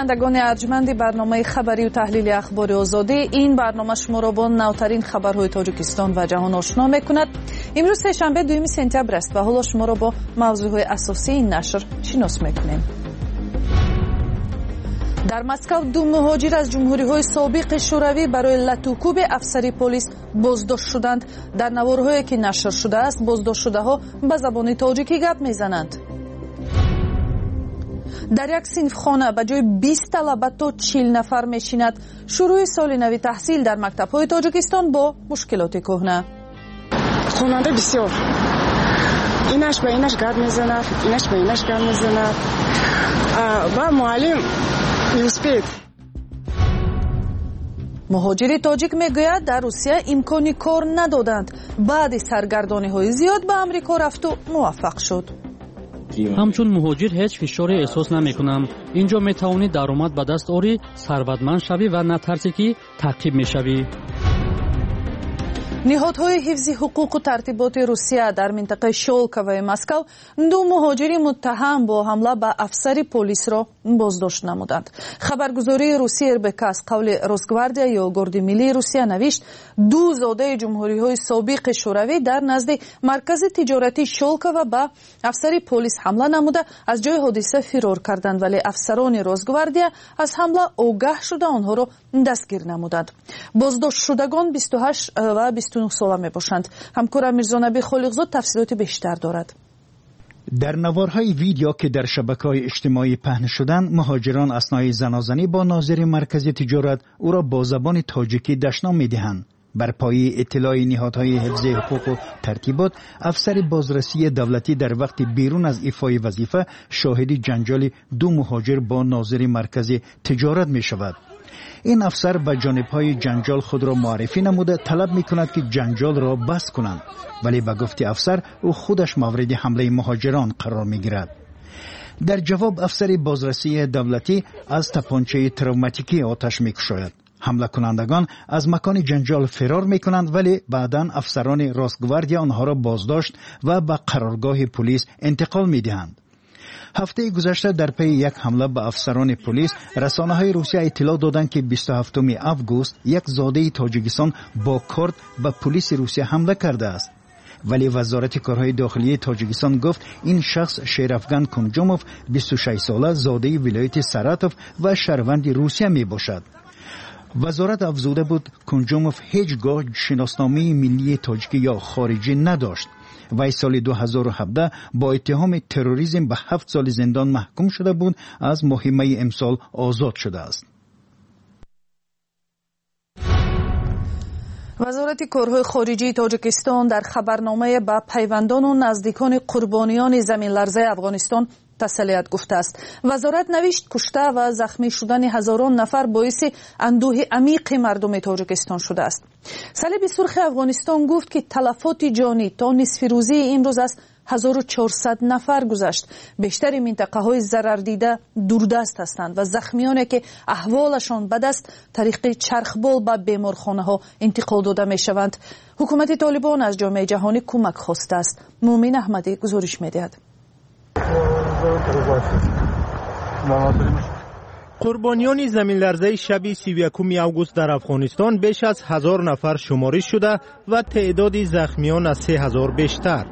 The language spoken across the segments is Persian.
بینندگان ارجمند برنامه خبری و تحلیل اخبار آزادی، این برنامه شما را با نوترین خبرهای تاجیکستان و جهان آشنا می‌کند. امروز سه‌شنبه 2 سپتامبر است و حالا شما را با موضوعهای اساسی این نشر شناس می‌کنیم. در مسکو 2 مهاجر از جمهوری‌های سابق شوروی برای لطوکوب افسری پلیس بازداشت شدند. در نوارهایی که نشر شده است، بازداشت شده‌ها به زبان تاجیکی گپ می‌زنند. در یک صنف خانه به جای 20 طلبه تا 40 نفر میشیند. شروع سال نوی تحصیل در مکتب‌های تاجیکستان با مشکلات کهنه. خواننده بسیار، اینش به اینش گپ میزند، اینش به اینش گپ میزند و معلم نیوسپید. مهاجر تاجیک میگوید در روسیه امکانی کار ندادند. بعد سرگردانی‌های زیاد به امریکا رفت و موفق شد. همچون مهاجر هیچ فشاری احساس نمیکنم. اینجا میتوانی درآمد به دست آوری، ثروتمند شوی و نترسی که تعقیب میشوی. نهادهای حفظ حقوق و ترتیبات روسیه در منطقه شولکا و مسکو 2 مهاجر متهم با حمله به افسر پلیس را بازداشت نمودند. خبرگزاری روسیه اربک از قول روسگواردیا یا گارد ملی روسیه نوشت 2 زاده جمهوری‌های سابق شوروی در نزد مرکز تجارتی شولکا و به افسر پلیس حمله نموده از جای حادثه فرار کردند، ولی افسران روسگواردیا از حمله آگاه شده آنها را دستگیر نمودند. بازداشت شدگان 28 و 29 ساله می باشند. همکارم میرزانبی خالقزاد تفصیلات بیشتر دارد. در نوارهای ویدیو که در شبکه‌های اجتماعی پهن شدند، مهاجران اثنای زنازنی با ناظر مرکز تجارت او را با زبان تاجیکی دشنام می‌دهند. بر پایه اطلاع نهادهای حفظ حقوق و ترتیبات، افسر بازرسی دولتی در وقت بیرون از ایفای وظیفه شاهد جنجال 2 مهاجر با ناظر مرکز تجارت می‌شود. این افسر به جانب‌های جنجال خود را معرفی نموده طلب می‌کند که جنجال را بس کنند، ولی به گفت افسر او خودش مورد حمله مهاجران قرار می‌گیرد. در جواب افسر بازرسی دولتی از تپانچه تروماتیکی آتش می‌کشاید. حمله کنندگان از مکان جنجال فرار می‌کنند، ولی بعداً افسران روسگواردیا آنها را بازداشت و به قرارگاه پلیس انتقال می‌دهند. هفته گذشته در پی یک حمله به افسران پلیس، رسانه‌های روسیه اطلاع دادند که 27 آگوست یک زاده تاجیکستان با کارت به پلیس روسیه حمله کرده است. ولی وزارت کارهای داخلی تاجیکستان گفت این شخص شیرافگان کنجوموف 26 ساله زاده ولایت ساراتوف و شهروند روسیه می باشد. وزارت افزوده بود کنجوموف هیچگاه شناسنامه ملی تاجیکی یا خارجی نداشت. وی سال 2017 با اتهام تروریسم به 7 سال زندان محکوم شده بود. از ماه می امسال آزاد شده است. وزارت کارهای خارجی تاجیکستان در خبرنامه به پیوندان و نزدیکان قربانیان زمین لرزه افغانستان تسلیت گفته است. وزارت نوشت کشته و زخمی شدن هزاران نفر باعث اندوه عمیق مردم تاجیکستان شده است. صلیب سرخ افغانستان گفت که تلفات جانی تا نصف روزی امروز از 1400 نفر گذشت. بیشتر منطقه های ضرر دیده دوردست هستند و زخمیانی که احوالشان بد است طریق چرخبال به بیمارخانه ها انتقال داده می شوند. حکومت طالبان از جامعه جهانی کمک خواسته است. مومن احمدی گزارش می دهد. قربانیان زمین لرزه شب 31 آگوست در افغانستان بیش از 1000 نفر شمارش شده و تعداد زخمیان از 3000 بیشتر.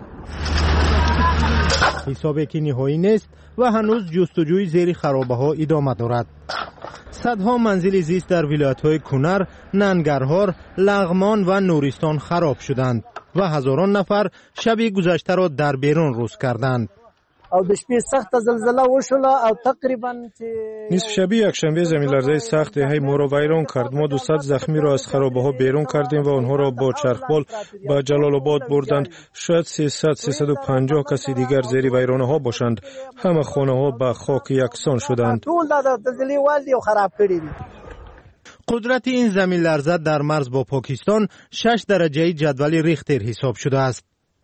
حسابی که نهایی نیست و هنوز جستجوی زیر خرابه ها ادامه دارد. صدها منزل زیست در ولایت‌های کنر، ننگرهار، لغمان و نورستان خراب شدند و هزاران نفر شب گذشته را در بیرون روز کردند. او د شپې سخت زلزله وشوله او تقریبا نصف شبی یکشنبه زمین لرزه سخت هی ما را ویران کرد. ما 200 زخمی را از خرابه ها بیرون کردیم و آنها را با چرخبال به جلال آباد بردند. شاید 300-350 کسی دیگر زیر ویرانه ها باشند. همه خانه ها به خاک یکسان شدند. قدرت این زمین لرزه در مرز با پاکستان 6 درجه جدول ریختر حساب شده است.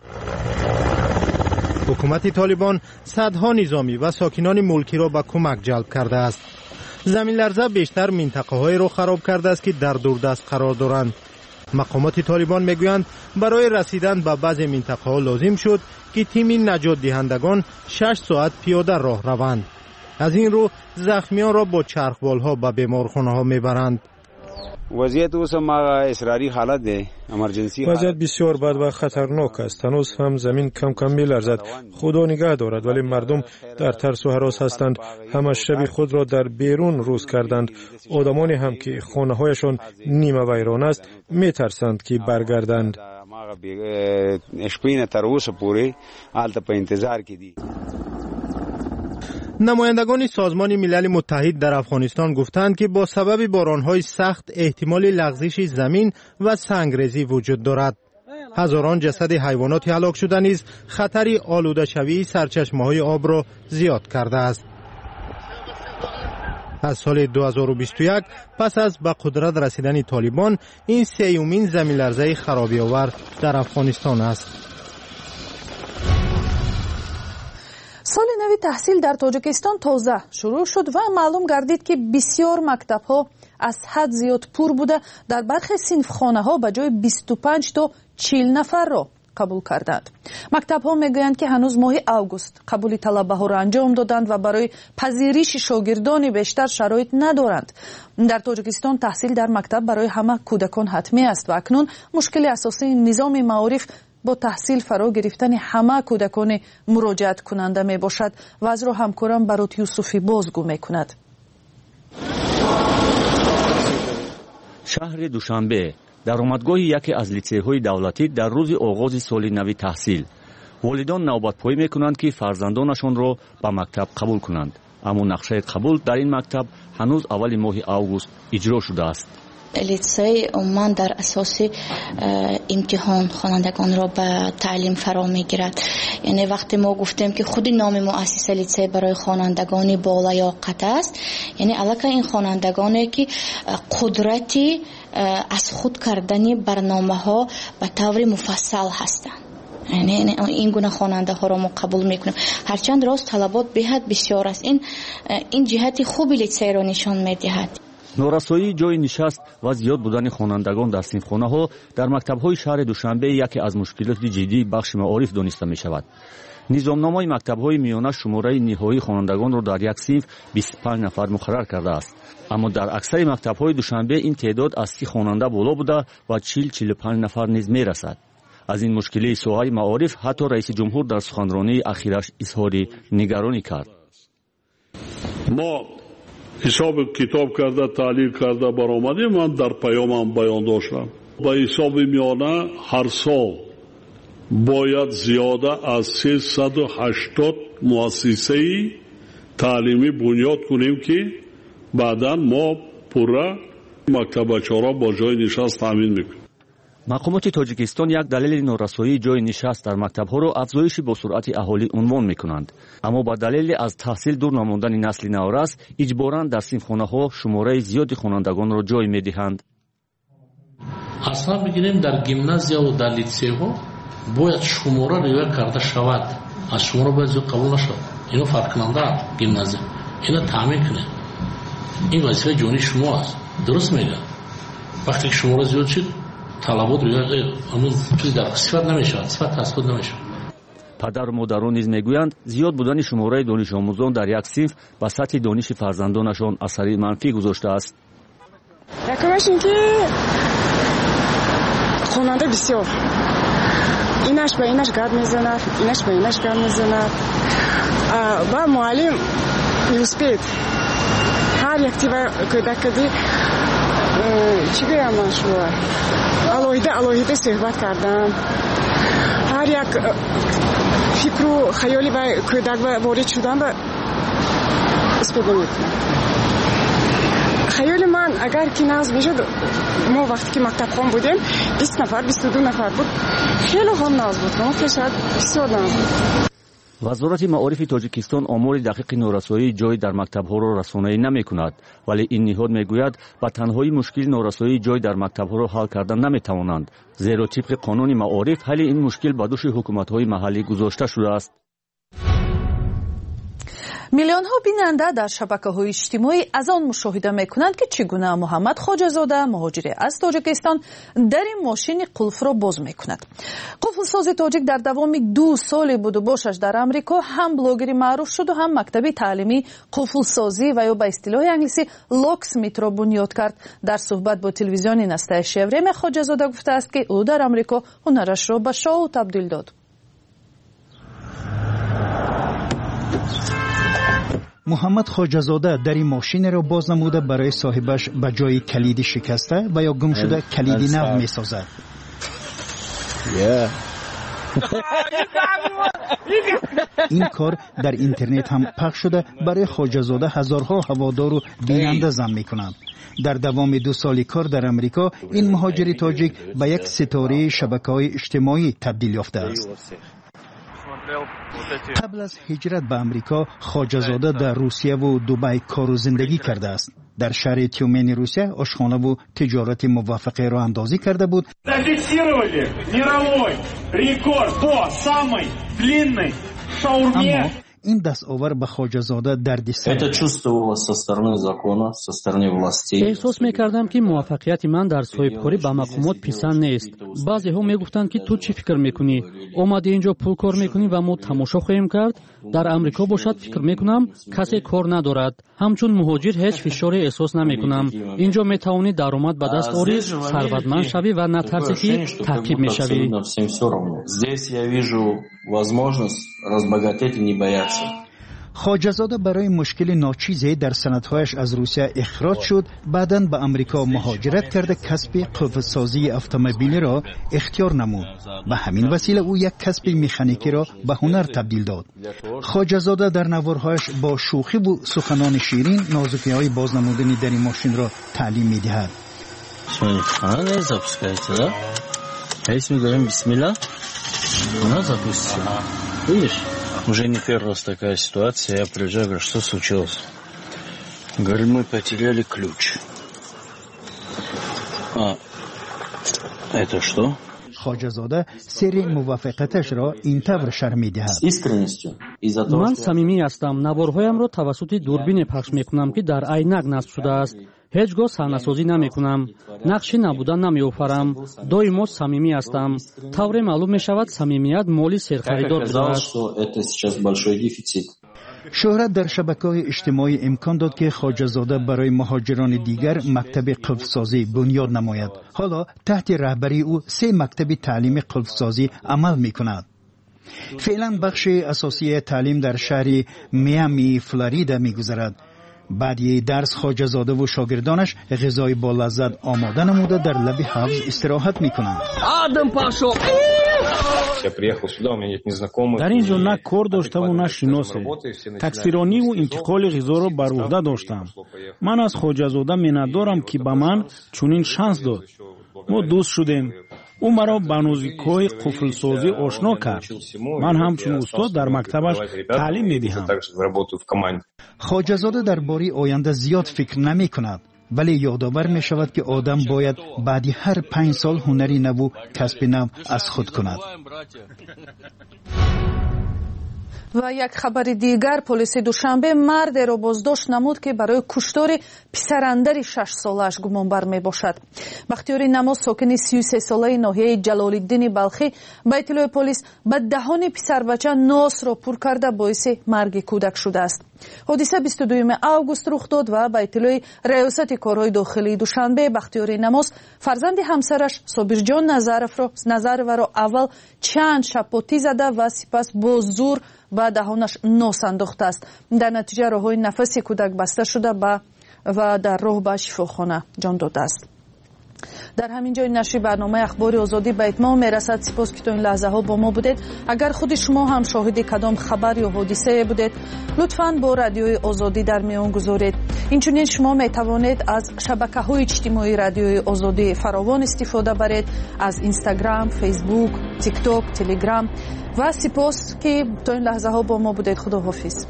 حکومت طالبان صدها نظامی و ساکنان ملکی را به کمک جلب کرده است. زمین لرزه بیشتر منطقه های را خراب کرده است که در دوردست قرار دارند. مقامات طالبان میگویند برای رسیدن به بعضی منطقه ها لازم شد که تیم نجات دهندگان 6 ساعت پیاده راه روند. از این رو زخمیان را با چرخبال‌ها به بیمارخانه‌ها میبرند. وضعیت اصراری حالت ده امرجنسی وضعیت بسیار بد و خطرناک است. هنوز هم زمین کم کم می‌لرزد. خدا نگه دارد، ولی مردم در ترس و هراس هستند. همه شب خود را در بیرون روز کردند. آدمانی هم که خانه‌هایشان نیمه ویران است می‌ترسند که برگردند. نمایندگان سازمان ملل متحد در افغانستان گفتند که با سبب باران‌های سخت احتمال لغزش زمین و سنگریزی وجود دارد. هزاران جسد حیوانات هلاک شده نیز خطر آلوده شوی سرچشمه‌های آب را زیاد کرده است. از سال 2021 پس از به قدرت رسیدن طالبان این سیومین زمین‌لرزه خرابی‌آور در افغانستان است. سال نوی تحصیل در تاجیکستان تازه شروع شد و معلوم گردید که بسیار مکتب‌ها از حد زیاد پر بوده. در برخی صنفخانه‌ها به جای 25 تا 40 نفر را قبول کردند. مکتب‌ها میگویند که هنوز ماه اوگوست قبول طلبه‌ها را انجام دادند و برای پذیرش شاگردان بیشتر شرایط ندارند. در تاجیکستان تحصیل در مکتب برای همه کودکان حتمی است و اکنون مشکل اساسی نظام معارف با تحصیل فرا گرفتن همه کودکان مراجعت کننده می باشد و از را همکارم برات یوسفی بازگو می کند. شهر دوشنبه درآمدگاه یکی از لیسه‌های دولتی در روز آغاز سال نو تحصیل. والدان نوبت‌پایی می‌کنند که فرزندانشان را به مکتب قبول کنند. اما نقشه قبول در این مکتب هنوز اول ماه اوگوست اجرا شده است. لیسه عموما در اساس امتحان خوانندگان را به تعلیم فرا میگیرد. یعنی وقتی ما گفتیم که خود نام مؤسسه لیسه برای خوانندگان بالیاقت است، یعنی علاوه این خوانندگانی که قدرتی از خود کردن برنامه‌ها به طور مفصل هستند. یعنی این گونه خواننده ها را ما قبول میکنیم. هرچند راست طلبات بهت بسیار است. این جهت خوبی لیسه را نشان میدهد. نورسایی جای نشست و زیاد بودن خوانندگان در صنفخانه‌ها در مکتب‌های شهر دوشنبه یکی از مشکلات جدی بخش معارف دانسته می‌شود. نظامنامه مکتب‌های میانه شماره نهایی خوانندگان را در یک صنف 25 نفر مقرر کرده است. اما در اکثر مکتب‌های دوشنبه این تعداد از 30 خواننده بالا بوده و 40-45 نفر نیز می‌رسد. از این مشکل سوهای معارف حتی رئیس جمهور در سخنرانی اخیرش اظهار نگرانی کرد. ما حساب کتاب کرده تحلیل کرده برآمدیم. من در پیامم بیان داشتم به حساب میانه هر سال باید زیاده از 380 مؤسسه تعلیمی بنیاد کنیم که بعدا ما پورا مکتبچه‌ها را با جای نشست تامین میکنیم. مقامات تاجیکستان یک دلیل نارسایی جای نشست در مکتب‌ها را افزایش با سرعت اهالی عنوان می‌کنند، اما با دلیل از تحصیل دور نماندن نسل نورس اجباراً در صنفخانه‌ها شماره زیادی خوانندگان را جای می‌دهند. اصلا بگیریم در گیمنازیا و در لیسه‌ها باید شماره ریوه کرده شود. از شماره باید زیاد قبول نشود. اینو فرق کننده گیمنازیا اینو تامین کنه. این وظیفه جانی شما است. درست میگم. وقتی شماره زیاد شد طلبات همون چیز در صفت نمیشه، صفت تثبیت نمیشه. پدر و مادران نیز میگویند زیاد بودن شماره دانش آموزان در یک صنف به سطح دانش فرزندانشان اثری منفی گذاشته است. یکمش این که خواننده بسیار اینش به اینش گرد میزند، اینش به اینش گرد میزند و معلم یوسپید هر یک تیبه کدی چی گویم من شما الهیده صحبت کردن. هر یک فکر و خیالی به کودک وارد شدن به استفاده میکنم. خیال من اگر که نازل بشد، ما وقتی که مکتب خان بودیم 20 نفر 22 نفر بود، خیلی هم ناز بود. ما که شاید بسیار ناز بود. وزارت معارف تاجیکستان آمار دقیق نارسایی جای در مکتب‌ها را رسانه‌ای نمی‌کند، ولی این نهاد می‌گوید به تنهایی مشکل نارسایی جای در مکتب‌ها را حل کردن نمی‌توانند، زیرا طبق قانون معارف حل این مشکل به دوش حکومت‌های محلی گذاشته شده است. میلیون ها بیننده در شبکه‌های اجتماعی از آن مشاهده می‌کنند که چگونه محمد خواجه‌زاده مهاجر از تاجیکستان در ماشین قلف را باز می‌کند. قفل‌ساز تاجیک در دوام 2 سال بود و باشش در امریکا هم بلاگری معروف شد و هم مکتب تعلیمی قفل‌سازی و یا به اصطلاح انگلیسی لاکسمیت را بنیاد کرد. در صحبت با تلویزیون نسته شوریم خواجه‌زاده گفته است که او در امریکا هنرش را به شو تبدیل داد. محمد خواجه‌زاده در این ماشین را باز نموده برای صاحبش به جای کلید شکسته و یا گم شده کلیدی نو می سازد. این کار در اینترنت هم پخش شده برای خواجه‌زاده هزارها هوادار و بیننده جمع می کنند. در دوام 2 سال کار در امریکا این مهاجر تاجیک به یک ستاره شبکه‌های اجتماعی تبدیل یافته است. قبل از هجرت به امریکا خواجه‌زاده در روسیه و دبی کار و زندگی کرده است. در شهر تیومن روسیه آشخانه و تجارت موفقه را اندازی کرده بود. اما این دستاور به خواجه‌زاده دردسر احساس می‌کردم که موفقیت من در صاحبکاری به مقامات پسند نیست. بعضی‌ها میگفتند که تو چی فکر می‌کنی؟ اومدی اینجا پول کار می‌کنی و ما تماشا خواهیم کرد. در امریکا باشد فکر می‌کنم کسی کار ندارد. همچون مهاجر هیچ فشاری احساس نمی‌کنم. اینجا می‌توانی درآمد به دست آوری، ثروتمند شوی و نترسی که تعقیب می‌شوی. خواجه‌زاده برای مشکل ناچیزی در سندهایش از روسیه اخراج شد. بعداً به امریکا مهاجرت کرده کسب قفل‌سازی اتومبیلی را اختیار نمود. به همین وسیله او یک کسب مکانیکی را به هنر تبدیل داد. خواجه‌زاده در نوارهایش با شوخی و سخنان شیرین نازکی‌های بازنمودنی در این ماشین را تعلیم می‌دهد. Уже не первый раз такая ситуация. Я приезжаю, говорю, что случилось? Говорю, мы потеряли ключ. Это что? خواجه‌زاده سر موفقیتش را این طور شرح می‌دهد. من صمیمی هستم. نوارهایم را توسط دوربین پخش می‌کنم که در عینک نصب شده است. هیچگاه صحنه‌سازی نمی‌کنم. نقشی نبودن نمی‌آفرم. دائما صمیمی هستم. طوری معلوم می‌شود صمیمیت مالی سرخریدار بدهد. شهرت در شبکه‌های اجتماعی امکان داد که خواجه‌زاده برای مهاجران دیگر مکتب قفل‌سازی بنیاد نماید. حالا تحت رهبری او 3 مکتب تعلیم قفل‌سازی عمل می‌کند. فعلا بخش اساسی تعلیم در شهر میامی فلوریدا می‌گذرد. بعد درس خواجه‌زاده و شاگردانش غذای با لذت آماده نموده در لب حوض استراحت می‌کنند. در اینجا نه کار داشتم و نه شناسه. تکثیرانی و انتقال غذا را بر عهده داشتم. من از خواجه‌زاده می‌ندارم که به من چنین شانس داد. ما دوست شدیم. او مرا به نوزیک‌های قفل‌سازی آشنا کرد. من همچون استاد در مکتبش تعلیم می‌دهم. خواجه‌زاده درباره آینده زیاد فکر نمی‌کند، ولی یادآور می‌شود که آدم باید بعد هر 5 سال هنری نو و کسب نو از خود کند. و یک خبر دیگر، پلیس دوشنبه مرد را بازداشت نمود که برای کشتار پسراندر 6 سالش گمانبر می باشد. بختیار نماز ساکن 33 ساله ناحیه جلال‌الدین بلخی به اطلاع پلیس به دهان پسر بچه ناس را پر کرده باعث مرگ کودک شده است. حادثه 22 اوگوست رخ داد و به اطلاع ریاست کارهای داخلی دوشنبه بختیار نماز فرزند همسرش صابرجان نظرف را اول چند شپاتی زده و سپس با زور و دهانش ناس انداخته است. در نتیجه راههای نفس کودک بسته شده و در راه به شفاخانه جان داده است. در همین جای نشر برنامه اخبار آزادی به اتمام میرسد. سپاس که تا این لحظه ها با ما بودید. اگر خود شما هم شاهد کدام خبر یا حادثه بودید لطفاً با رادیوی آزادی در میان گذارید. اینچنین شما می توانید از شبکه‌های اجتماعی رادیوی آزادی فراوان استفاده برید، از اینستاگرام، فیسبوک، تیک تاک، تلگرام و سپاس که تا این لحظه ها با ما بودید. خداحافظ.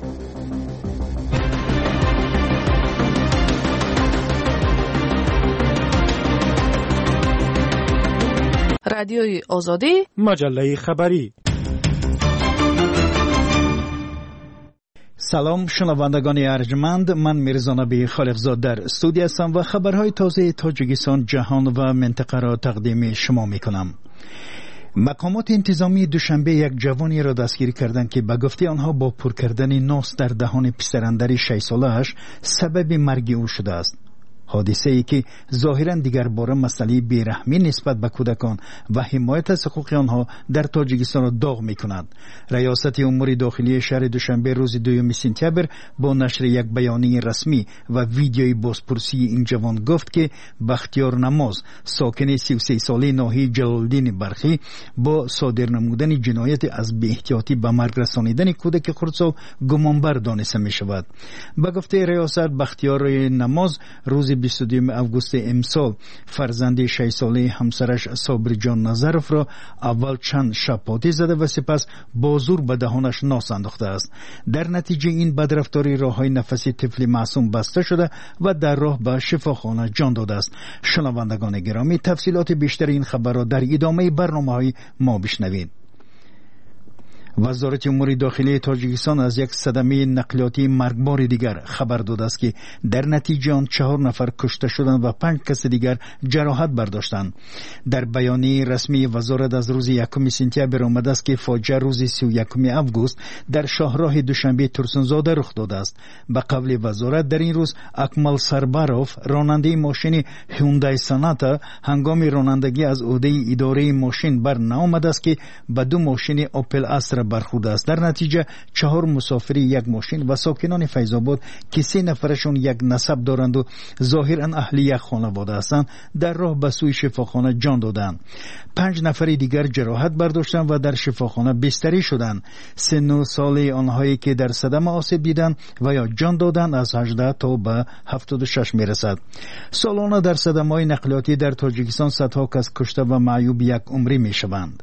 رادیوی آزادی، مجله خبری. سلام شنوندگان ارجمند، من میرزا نبی خالقزاد در استودیو هستم و خبرهای تازه تاجیکستان، جهان و منطقه را تقدیم شما میکنم. مقامات انتظامی دوشنبه یک جوانی را دستگیر کردند که به گفته آنها با پر کردن ناس در دهان پسراندر 6 ساله‌اش سبب مرگ او شده است. حادثه ای که ظاهرا دیگر باره مسئله بیرحمی نسبت به کودکان و حمایت از حقوق آنها در تاجیکستان را داغ می کند. ریاست امور داخلی شهر دوشنبه روز 2 سپتامبر با نشر یک بیانیه رسمی و ویدیوی بازپرسی این جوان گفت که بختیار نماز، ساکن 33 ساله ناحیه جلالالدین برخی، با صادر نمودن جنایت از بی احتیاطی به مرگ رسانیدن کودک خردسال گمانبر دانسته می شود. به گفته ریاست، بختیار نماز روز 22 آگوست امسال فرزند 6 ساله همسرش صابر جان نظرف را اول چند شپاتی زده و سپس با زور به دهانش ناس انداخته است. در نتیجه این بدرفتاری راههای نفسی طفل معصوم بسته شده و در راه به شفاخانه جان داده است. شنوندگان گرامی، تفصیلات بیشتر این خبر را در ادامه برنامه‌های ما بشنوید. وزارت امور داخلی تاجیکستان از یک صدمه نقلیاتی مرگبار دیگر خبر داده است که در نتیجه آن 4 نفر کشته شدند و 5 کس دیگر جراحت برداشتند. در بیانیه رسمی وزارت از روز 1 سپتامبر آمده است که فاجعه روز 31 آگوست در شاهراه دوشنبه ترسنزاده رخ داده است. به قول وزارت در این روز اکمل سرباروف، راننده ماشین هیوندای ساناتا، هنگام رانندگی از عهده اداره ماشین بر نآمده است که به 2 ماشین اوپل استرا برخورده است. در نتیجه 4 مسافری یک ماشین و ساکنان فیض‌آباد که 3 نفرشون یک نسب دارند و ظاهرا اهل یک خانواده هستند در راه به سوی شفاخانه جان دادند. 5 نفر دیگر جراحت برداشتند و در شفاخانه بستری شدند. سن سال آنهایی که در صدمه آسیب دیدند و یا جان دادند از 18 تا به 76 میرسد. سالانه در صدمه‌های نقلیاتی در تاجیکستان صدها کس کشته و معیوب یک عمری میشوند.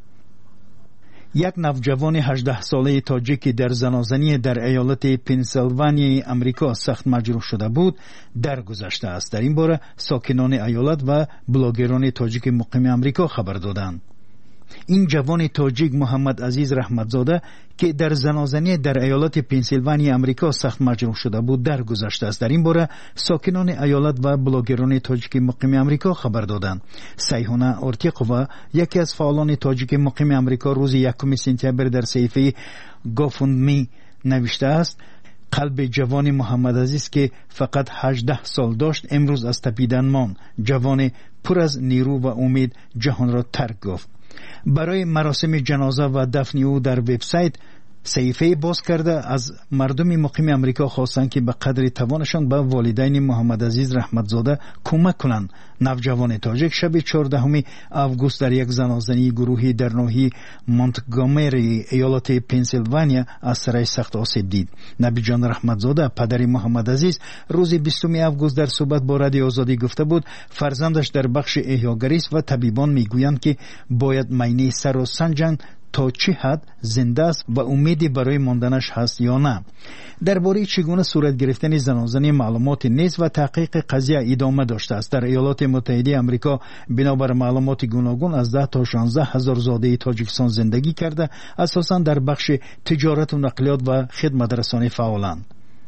یک نوجوان 18 ساله تاجیک در زنازنی در ایالت پنسیلوانیا امریکا سخت مجروح شده بود درگذشته است. در این باره ساکنان ایالت و بلاگران تاجیک مقیم امریکا خبر دادند. این جوان تاجیک محمد عزیز رحمتزاده که در زنازنی در ایالت پنسیلوانیا امریکا سخت مجروح شده بود درگذشته است. در این باره ساکنان ایالت و بلاگران تاجیک مقیم امریکا خبر دادند. سیحونه اورتیقووا، یکی از فعالان تاجیک مقیم امریکا، روز 1 سپتامبر در صحیفه گافوندمی نوشته است: قلب جوان محمد عزیز که فقط 18 سال داشت امروز از تپیدن ماند. جوان پر از نیرو و امید جهان را ترک گفت. برای مراسم جنازه و دفن او در وبسایت صحیفه باز کرده از مردم مقیم امریکا خواستند که به قدر توانشان به والدین محمد عزیز رحمتزاده کمک کنند. نوجوان تاجیک شب 14 آگوست در یک زنازنی گروهی در ناحیه مونتگومری ایالت پنسیلوانیا از سرای سخت آسیب دید. نبی جان رحمتزاده، پدر محمد عزیز، روز 20 آگوست در صحبت با رادیو آزادی گفته بود فرزندش در بخش احیاگری است و طبیبان میگویند که باید معاینه سر را سنجند تا چه حد زنده است و امیدی برای ماندنش هست یا نه. درباره چگونه صورت گرفتن زنازنی معلومات نیست و تحقیق قضیه ادامه داشته است. در ایالات متحده آمریکا بنابر معلومات گوناگون از 10 تا 16 هزار زاده تاجیکستان زندگی کرده، اساساً در بخش تجارت و نقلیات و خدمت رسانی فعالند.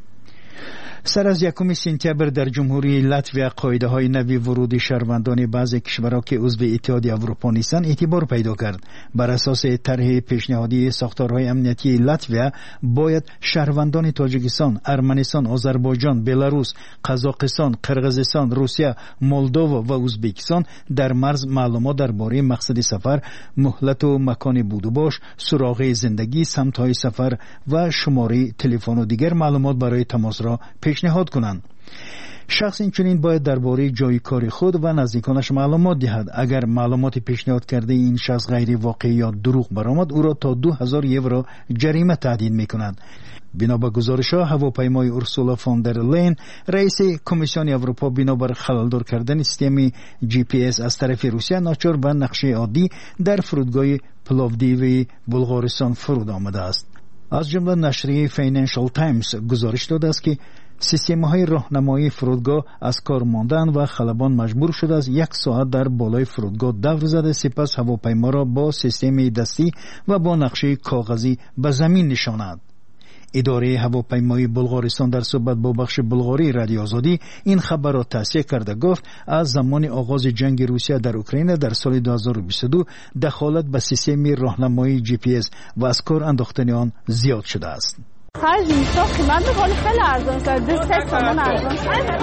سر از 1 سپتامبر در جمهوری لاتویا قاعده های نوی ورود شهروندان بعضی کشورها که عضو اتحادیه اروپا نیستند اعتبار پیدا کرد. بر اساس طرح پیشنهادی ساختارهای امنیتی لاتویا باید شهروندان تاجیکستان، ارمنستان، آذربایجان، بلاروس، قزاقستان، قرقیزستان، روسیه، مولدووا و ازبکستان در مرز معلومات درباره مقصد سفر، مهلت و مکان بود و باش، سراغ زندگی، سمت‌های سفر و شماره تلفن و دیگر معلومات برای تماس را پیشنهاد کنند. شخص اینچنین باید درباره جای کار خود و نزدیکانش معلومات دهد. اگر معلومات پیشنهاد کرده این شخص غیر واقعی یا دروغ برآمد، او را تا 2000 یورو جریمه تهدید می‌کند. بنا به گزارش‌ها هواپیمای اورسولا فون در لین، رئیس کمیسیون اروپا، بنابر خللدار کردن سیستم GPS از طرف روسیه ناچار به نقشه عادی در فرودگاه پلاودیو بلغارستان فرود آمده است. از جمله نشریه فینانشال تایمز گزارش داده است که سیستم‌های راهنمایی فرودگاه از کار ماندن و خلبان مجبور شده از 1 ساعت در بالای فرودگاه دور زده، سپس هواپیما را با سیستم دستی و با نقشه کاغذی به زمین نشاند. اداره هواپیمایی بلغارستان در صحبت با بخش بلغاری رادیو آزادی این خبر را تصحیح کرده گفت از زمان آغاز جنگ روسیه در اوکراین در سال 2022 دخالت به سیستم راهنمایی GPS و از کار انداختن آن زیاد شده است. خرج میشه قیمت میکنه خیلی ارزان شده 3 تومان ارزان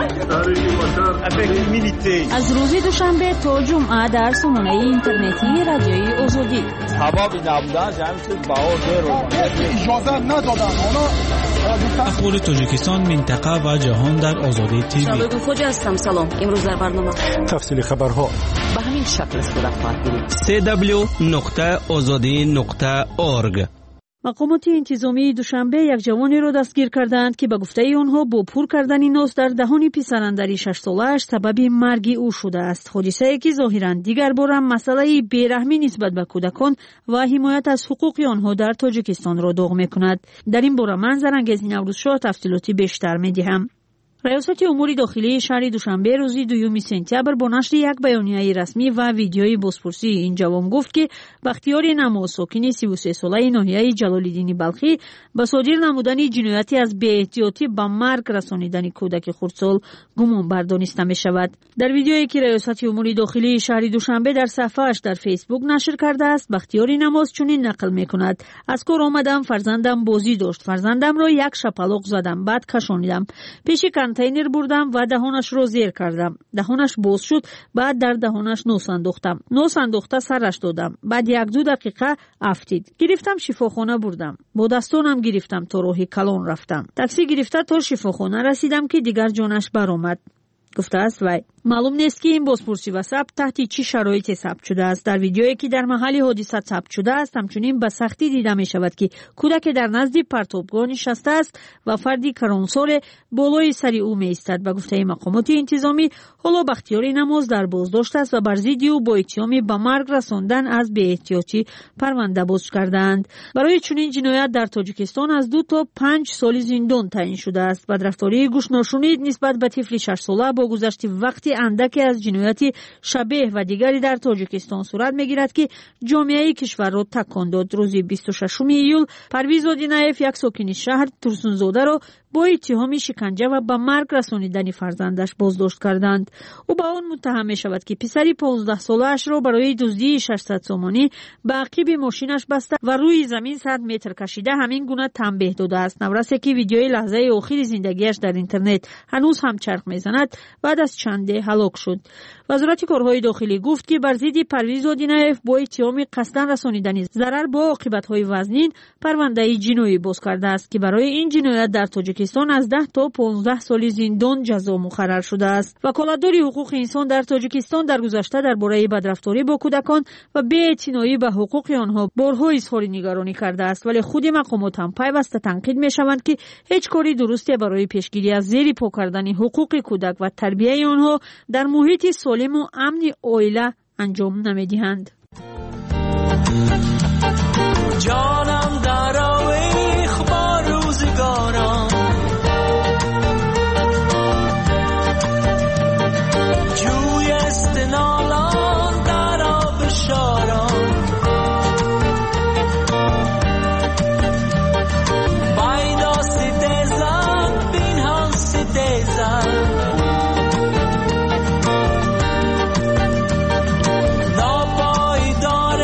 از روز دوشنبه تا جمعه در سامانه اینترنتی رادیوی آزادی هوا نبودن جمعیت بهار اجازه ندادن اخبار تاجیکستان منطقه و جهان در آزادی تیوی. شباب خوجا هستم. سلام. امروز در برنامه تفصیل خبرها به همین شکل است که خواهد بینید. www.azadi.org. مقامات انتظامی دوشنبه یک جوانی را دستگیر کردند که به گفته آنها با پر کردن ناز در دهان پسراندری 6 ساله‌اش سبب مرگ او شده است. حادثه‌ای که ظاهراً دیگر بار هم مسئله بیرحمی نسبت به کودکان و حمایت از حقوق آنها در تاجیکستان را داغ می‌کند. در این باره من زرنگز نوروزشاه تفصیلاتی بیشتر می‌دهم. ریاست امور داخلی شهر دوشنبه روز 2 سپتامبر با نشر یک بیانیه رسمی و ویدیوی بازپرسی این جوان گفت که بختیار نماز ساکن 33 ساله ناحیه جلال‌الدین بلخی به صادر نمودن جنایتی از بی‌احتیاطی به مرگ رسانیدن کودک خردسال گمان بر دانسته می شود. در ویدیویی که ریاست امور داخلی شهر دوشنبه در صفحه‌اش در فیسبوک نشر کرده است، بختیار نماز چنین نقل می کند: از کار آمدم، فرزندم بازی داشت، فرزندم را یک شپلق زدم، بعد کشانیدم، پیش کنتینر بردم و دهانش را زیر کردم. دهانش باز شد، بعد در دهانش نوس انداختم. نوس انداخته سرش دادم. بعد 1-2 دقیقه افتید. گرفتم شفاخانه بردم. با دستانم گرفتم تا راه کلان رفتم. تاکسی گرفته تا شفاخانه رسیدم که دیگر جانش برآمد. گفته است وی. معلوم نیست که این بازپرسی و ثبت تحت چه شرایطی ثبت شده است. در ویدیویی که در محل حادثه ثبت شده است همچنین به سختی دیده می شود که کودک در نزد پرتابگاه نشسته است و فردی کرانسال بالای سر او می ایستد. به گفته مقامات انتظامی حالا بختیار نماز در بازداشت است و بر ضد او با اتهام به مرگ رساندن از بی‌احتیاطی پرونده باز کردند. برای چنین جنایت در تاجیکستان از 2 تا 5 سال زندان تعیین شده است. بدرفتاری گوش نشنید نسبت به طفل 6 ساله با گذشت وقتی اندکی از جنایتی شبیه و دیگری در تاجیکستان صورت میگیرد که جامعه کشور را تکان داد. روز 26 ایول پرویز آدینایف یک ساکن شهر ترسونزاده را با اتهام شکنجه و به مرگ رسانیدن فرزندش بازداشت کردند. او به آن متهم می شود که پسری 15 ساله‌اش را برای دزدی 600 سومانی به عقب ماشینش بسته و روی زمین 100 متر کشیده همین گونه تنبیه داده است. نورسته که ویدیوی لحظه آخر زندگیش در اینترنت هنوز هم چرخ میزند بعد از چنده هلاک شد. وزارت کارهای داخلی گفت که بر ضد پرویز آدینایف با اتهام قصداً رسانیدن ضرر با عاقبت‌های وزنین پرونده جنایی باز کرده است که برای این جنایت در تاجیکستان از 10 تا 15 سال زندان جزا مقرر شده است. وکالتدار حقوق انسان در تاجیکستان در گذشته درباره بدرفتاری با کودکان و بی‌اعتنایی به حقوق آنها بارها اظهار نگرانی کرده است، ولی خود مقامات هم پیوسته تنقید می‌شوند که هیچ کاری درستی برای پیشگیری از زیر پا کردن حقوق کودک و تربیت آنها در محیط سالم و امن عائله انجام نمی‌دهند. جانم در آویخ با روزگاران جوی استنالان در آب شاران بایدا سیدزن بین هم سیدزن دا پایدار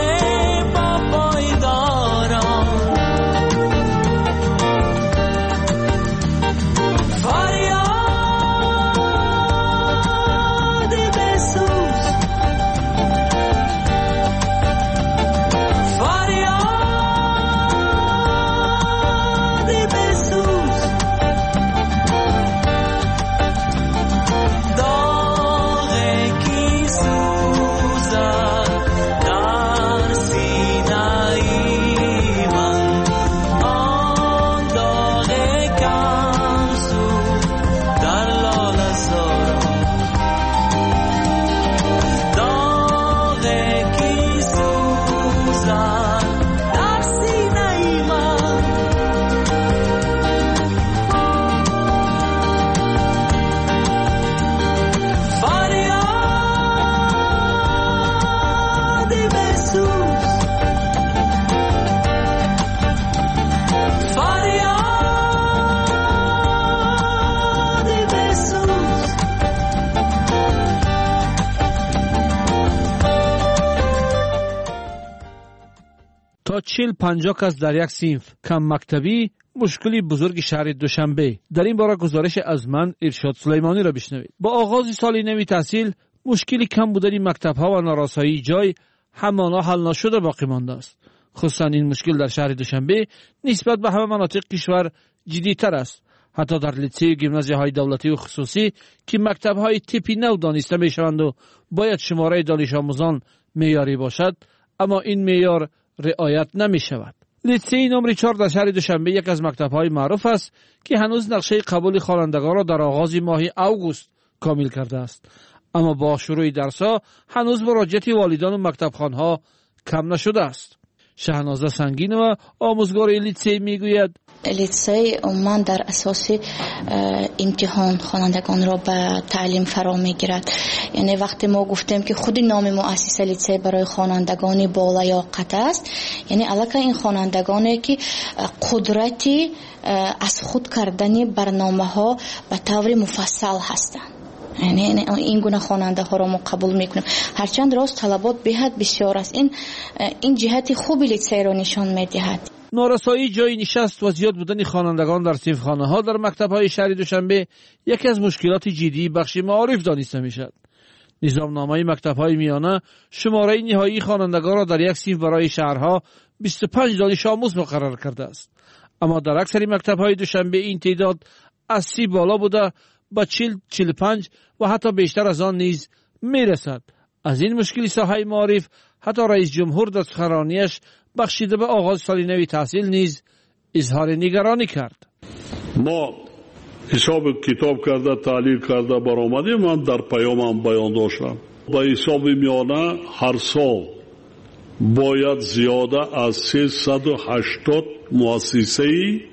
تا 40-50 کس در یک صنف کم مکتبی مشکلی بزرگ شهر دوشنبه. در این باره گزارش از من ارشاد سلیمانی را بشنوید. با آغاز سال نوی تحصیل مشکلی کم بودن مکتب‌ها و نارسایی جای همانا حل نشده باقی مانده است. خصوصا این مشکل در شهر دوشنبه نسبت به همه مناطق کشور جدی‌تر است. حتی در لیسه و گیمنازی‌های دولتی و خصوصی که مکتب‌های تیپی نو دانسته می‌شوند و باید شماره دانش آموزان معیاری باشد، اما این معیار رعایت نمی‌شود. لیسه نمره 4 در شهر دوشنبه یک از مکتب‌های معروف است که هنوز نقشه قبول خوانندگان را در آغاز ماه اوگوست کامل کرده است، اما با شروع درس‌ها هنوز مراجعت والدان و مکتبخوان‌ها کم نشده است. شهنازه سنگین و آموزگار لیسه میگوید لیسه عموما در اساس امتحان خوانندگان را به تعلیم فرا میگیرد. یعنی وقتی ما گفتیم که خود نام مؤسسه لیسه برای خوانندگان بالا یا قطع است، یعنی علاقه این خوانندگانی که قدرتی از خود کردن برنامه ها به طور مفصل هستند. یعنی این گونه خواننده ها را ما قبول میکنیم. هرچند راست طلبات بهت بسیار است، این جهت خوبی لیسه را نشان میدهد. نارسایی جای نشست و زیاد بودن خوانندگان در صنفخانه ها در مکتب های شهر دوشنبه یکی از مشکلات جدی بخش معارف دانسته میشد. نظامنامه مکتب های میانه شماره نهایی خوانندگان را در یک صنف برای شهرها 25 دانش آموز مقرر کرده است، اما در اکثر مکتب های دوشنبه این تعداد از 30 بالا بوده با 40-45 و حتی بیشتر از آن نیز میرسد. از این مشکل ساحه معارف حتی رئیس جمهور در سخنرانیش بخشیده به آغاز سال نوی تحصیل نیز اظهار نگرانی کرد. ما حساب کتاب کرده تحلیل کرده برآمدیم. من در پیامم بیان داشتم با حساب میانه هر سال باید زیاده از 380 مؤسسه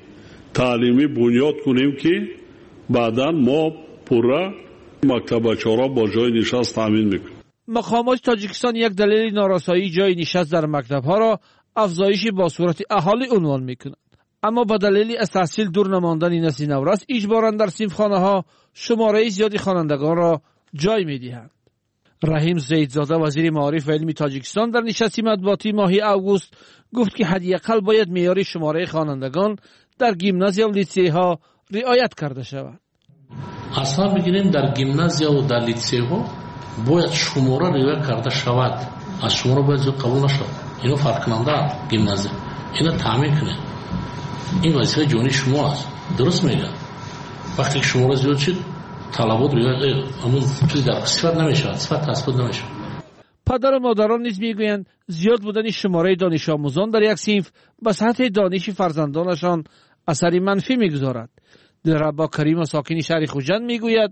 تعلیمی بنیاد کنیم که بعدا ما پورا مکتبچه‌ها را با جای نشست تامین میکنیم. مقامات تاجیکستان یک دلیل نارسایی جای نشست در مکتب‌ها را افزایش با صورت اهالی عنوان میکنند، اما با دلیل از تحصیل دور نماندن نسل نورست اجباراً در صنفخانه‌ها شماره زیادی خوانندگان را جای میدهند. رحیم زیدزاده وزیر معارف و علم تاجیکستان در نشست مطبوعاتی ماه اوگوست گفت که حداقل باید معیار شماره خوانندگان در گیمنازیا و لیسه‌ها رعایت کرده شود. اصلا بگیریم در گیمنازیا و در لیسه‌ها باید شماره رعایت کرده شود. از شماره باید قبول نشود. اینو فرق کننده گیمنازیا اینو تامین کنه. این وظیفه جونی شما است. درست میگم. وقتی شماره زیاد شد طلبات رعایت همون چیز در صفت نمیشه، صفت تثبیت نمیشه. پدر و مادران نیز میگویند زیاد بودن شماره دانش آموزان در یک صنف به سطح دانش فرزندانشان اثری منفی میگذارد. دلربا کریم و ساکن شهر خوجند میگوید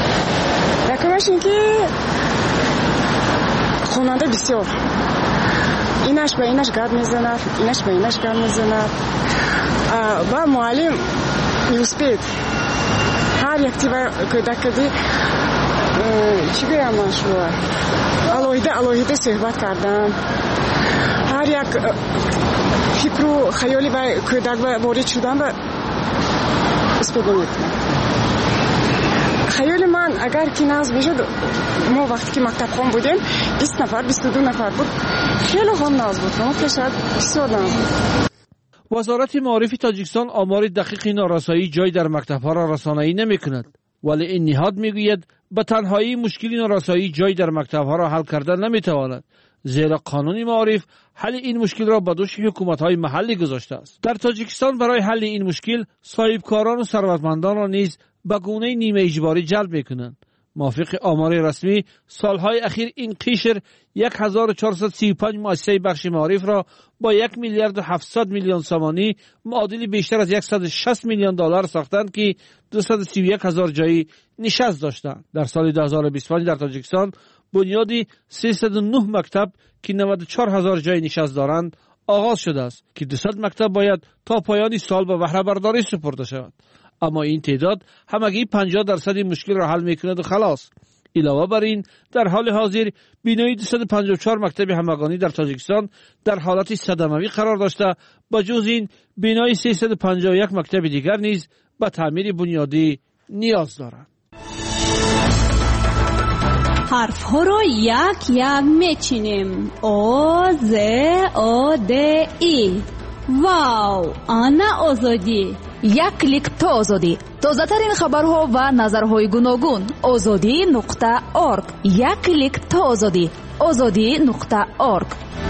یکمش این که خواننده بسیار اینش به اینش گرد میزند، اینش به اینش گرد میزند و معلم میوسپید هر یک تیبر کده کدی چی گویم من شما الوهیده صحبت کردن، هر یک فکر و خیالی به کدک وارد شدن به اسپیده میکنم. خیال من اگر که نازل بشد، ما وقتی که مکتب خون بودیم 20 نفر 22 نفر بود، خیلی هم ناز بود، اما که شاید 20 آدم بود. وزارت معارف تاجیکستان آمار دقیق نارسایی جای در مکتب‌ها را رسانه‌ای نمی‌کند، ولی این نهاد می‌گوید به تنهایی مشکل نارسایی جای در مکتب‌ها را حل کردن نمی‌تواند، زیرا قانون معارف حل این مشکل را به دوش حکومت‌های محلی گذاشته است. در تاجیکستان برای حل این مشکل صاحبکاران و ثروتمندان را نیز به گونه نیمه اجباری جلب می‌کنند. موافق آمار رسمی سالهای اخیر این قشر 1435 مؤسسه بخش معارف را با 1 میلیارد و 700 میلیون سامانی معادل بیشتر از 160 میلیون دلار ساختند که 231 هزار جایی نشست داشتند. در سال 2025 در تاجیکستان بنیادی 309 مکتب که 94 هزار جای نشست دارند آغاز شده است که 200 مکتب باید تا پایان سال به بهره برداری سپرده شود، اما این تعداد همگی 50% مشکل را حل میکند و خلاص. علاوه بر این در حال حاضر بینایی 254 مکتب همگانی در تاجیکستان در حالت صدموی قرار داشته، با جز این بینایی 351 مکتب دیگر نیز به تعمیر بنیادی نیاز دارند. حرف ها رو یک یک میچینیم. او ز او د ای. واو، آنا آزادی. یک کلیک تا آزادی. تازه ترین خبرها و نظرهای گوناگون. azadi.org. یک کلیک تا آزادی. azadi.org.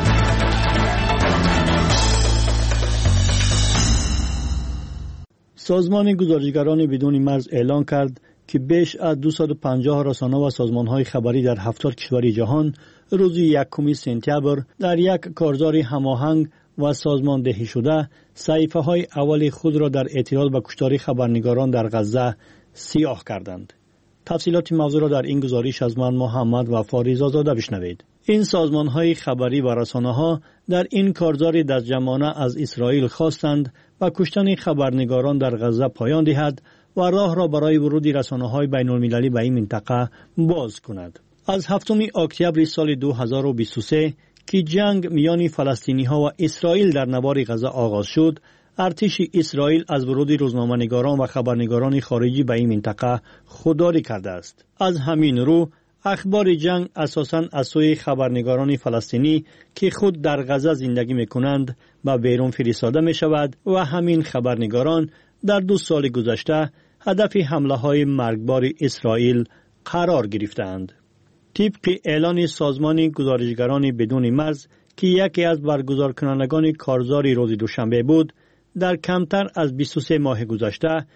سازمان گزارشگران بدون مرز اعلان کرد که بیش از 250 رسانه و سازمان‌های خبری در 70 کشور جهان روز 1 سپتامبر در یک کارزار هماهنگ و سازماندهی شده صحیفه‌های اول خود را در اعتراض به کشتار خبرنگاران در غزه سیاه کردند. تفصیلات موضوع را در این گزارش از من محمد و فاریزاده بشنوید. این سازمان‌های خبری و رسانه‌ها در این کارزار دستجمعانه از اسرائیل خواستند و کشتن خبرنگاران در غزه پایان دهد و راه را برای ورود رسانه‌های بین‌المللی به این منطقه باز کند. از 7 اکتبر سال 2023 که جنگ میان فلسطینی‌ها و اسرائیل در نوار غزه آغاز شد، ارتش اسرائیل از ورود روزنامه‌نگاران و خبرنگاران خارجی به این منطقه خودداری کرده است. از همین رو اخبار جنگ اساساً از سوی خبرنگاران فلسطینی که خود در غزه زندگی می‌کنند به بیرون فرستاده می‌شود و همین خبرنگاران در 2 سال گذشته هدف حمله‌های مرگبار اسرائیل قرار گرفتند. طبق اعلان سازمان گزارشگران بدون مرز که یکی از برگزار کنندگان کارزار روز دوشنبه بود، در کمتر از 23 ماه گذشته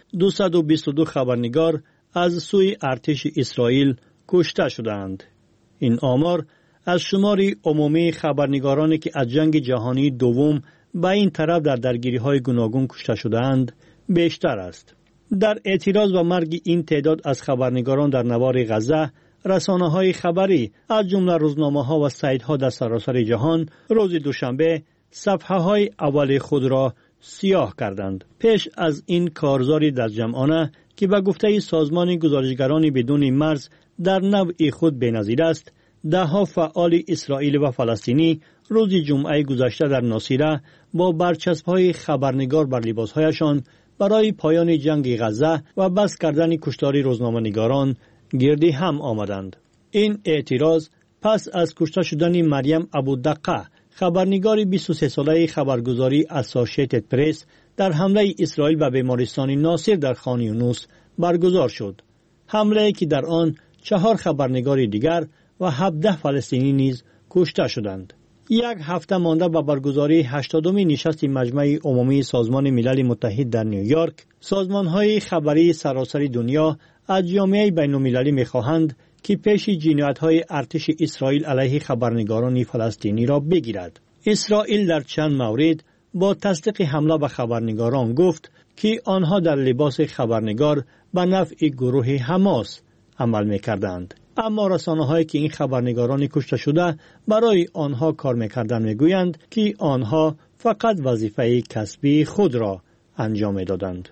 222 خبرنگار از سوی ارتش اسرائیل کشته شدند. این آمار از شمار عمومی خبرنگارانی که از جنگ جهانی دوم به این طرف در درگیری‌های گوناگون کشته شدند بیشتر است. در اعتراض به مرگ این تعداد از خبرنگاران در نوار غزه، رسانه‌های خبری از جمله روزنامه‌ها و سایت‌ها در سراسر جهان روز دوشنبه صفحه‌های اول خود را سیاه کردند. پیش از این کارزار دستجمعانه که به گفته سازمان گزارشگران بدون مرز در نوع خود بی‌نظیر است، ده‌ها فعال اسرائیل و فلسطینی روز جمعه گذشته در ناصیره با برچسب‌های خبرنگار بر لباس‌هایشان برای پایان جنگ غزه و بس کردن کشتار روزنامه‌نگاران گردی هم آمدند. این اعتراض پس از کشته شدن مریم ابودقه، خبرنگار 23 ساله خبرگزاری اسوسییتد پرس، در حمله اسرائیل به بیمارستان ناصر در خان یونس برگزار شد. حمله که در آن 4 خبرنگار دیگر و 17 فلسطینی نیز کشته شدند. یک هفته مانده به برگزاری 80مین نشست مجمع عمومی سازمان ملل متحد در نیویورک، سازمان‌های خبری سراسر دنیا از جامعه بین‌المللی می‌خواهند که پیش جنایت‌های ارتش اسرائیل علیه خبرنگاران فلسطینی را بگیرد. اسرائیل در چند مورد با تصدیق حمله به خبرنگاران گفت که آنها در لباس خبرنگار به نفع گروه حماس عمل می‌کردند. اما رسانه‌هایی که این خبرنگاران کشته شده برای آنها کار می‌کردند می‌گویند که آنها فقط وظیفه کسبی خود را انجام می‌دادند.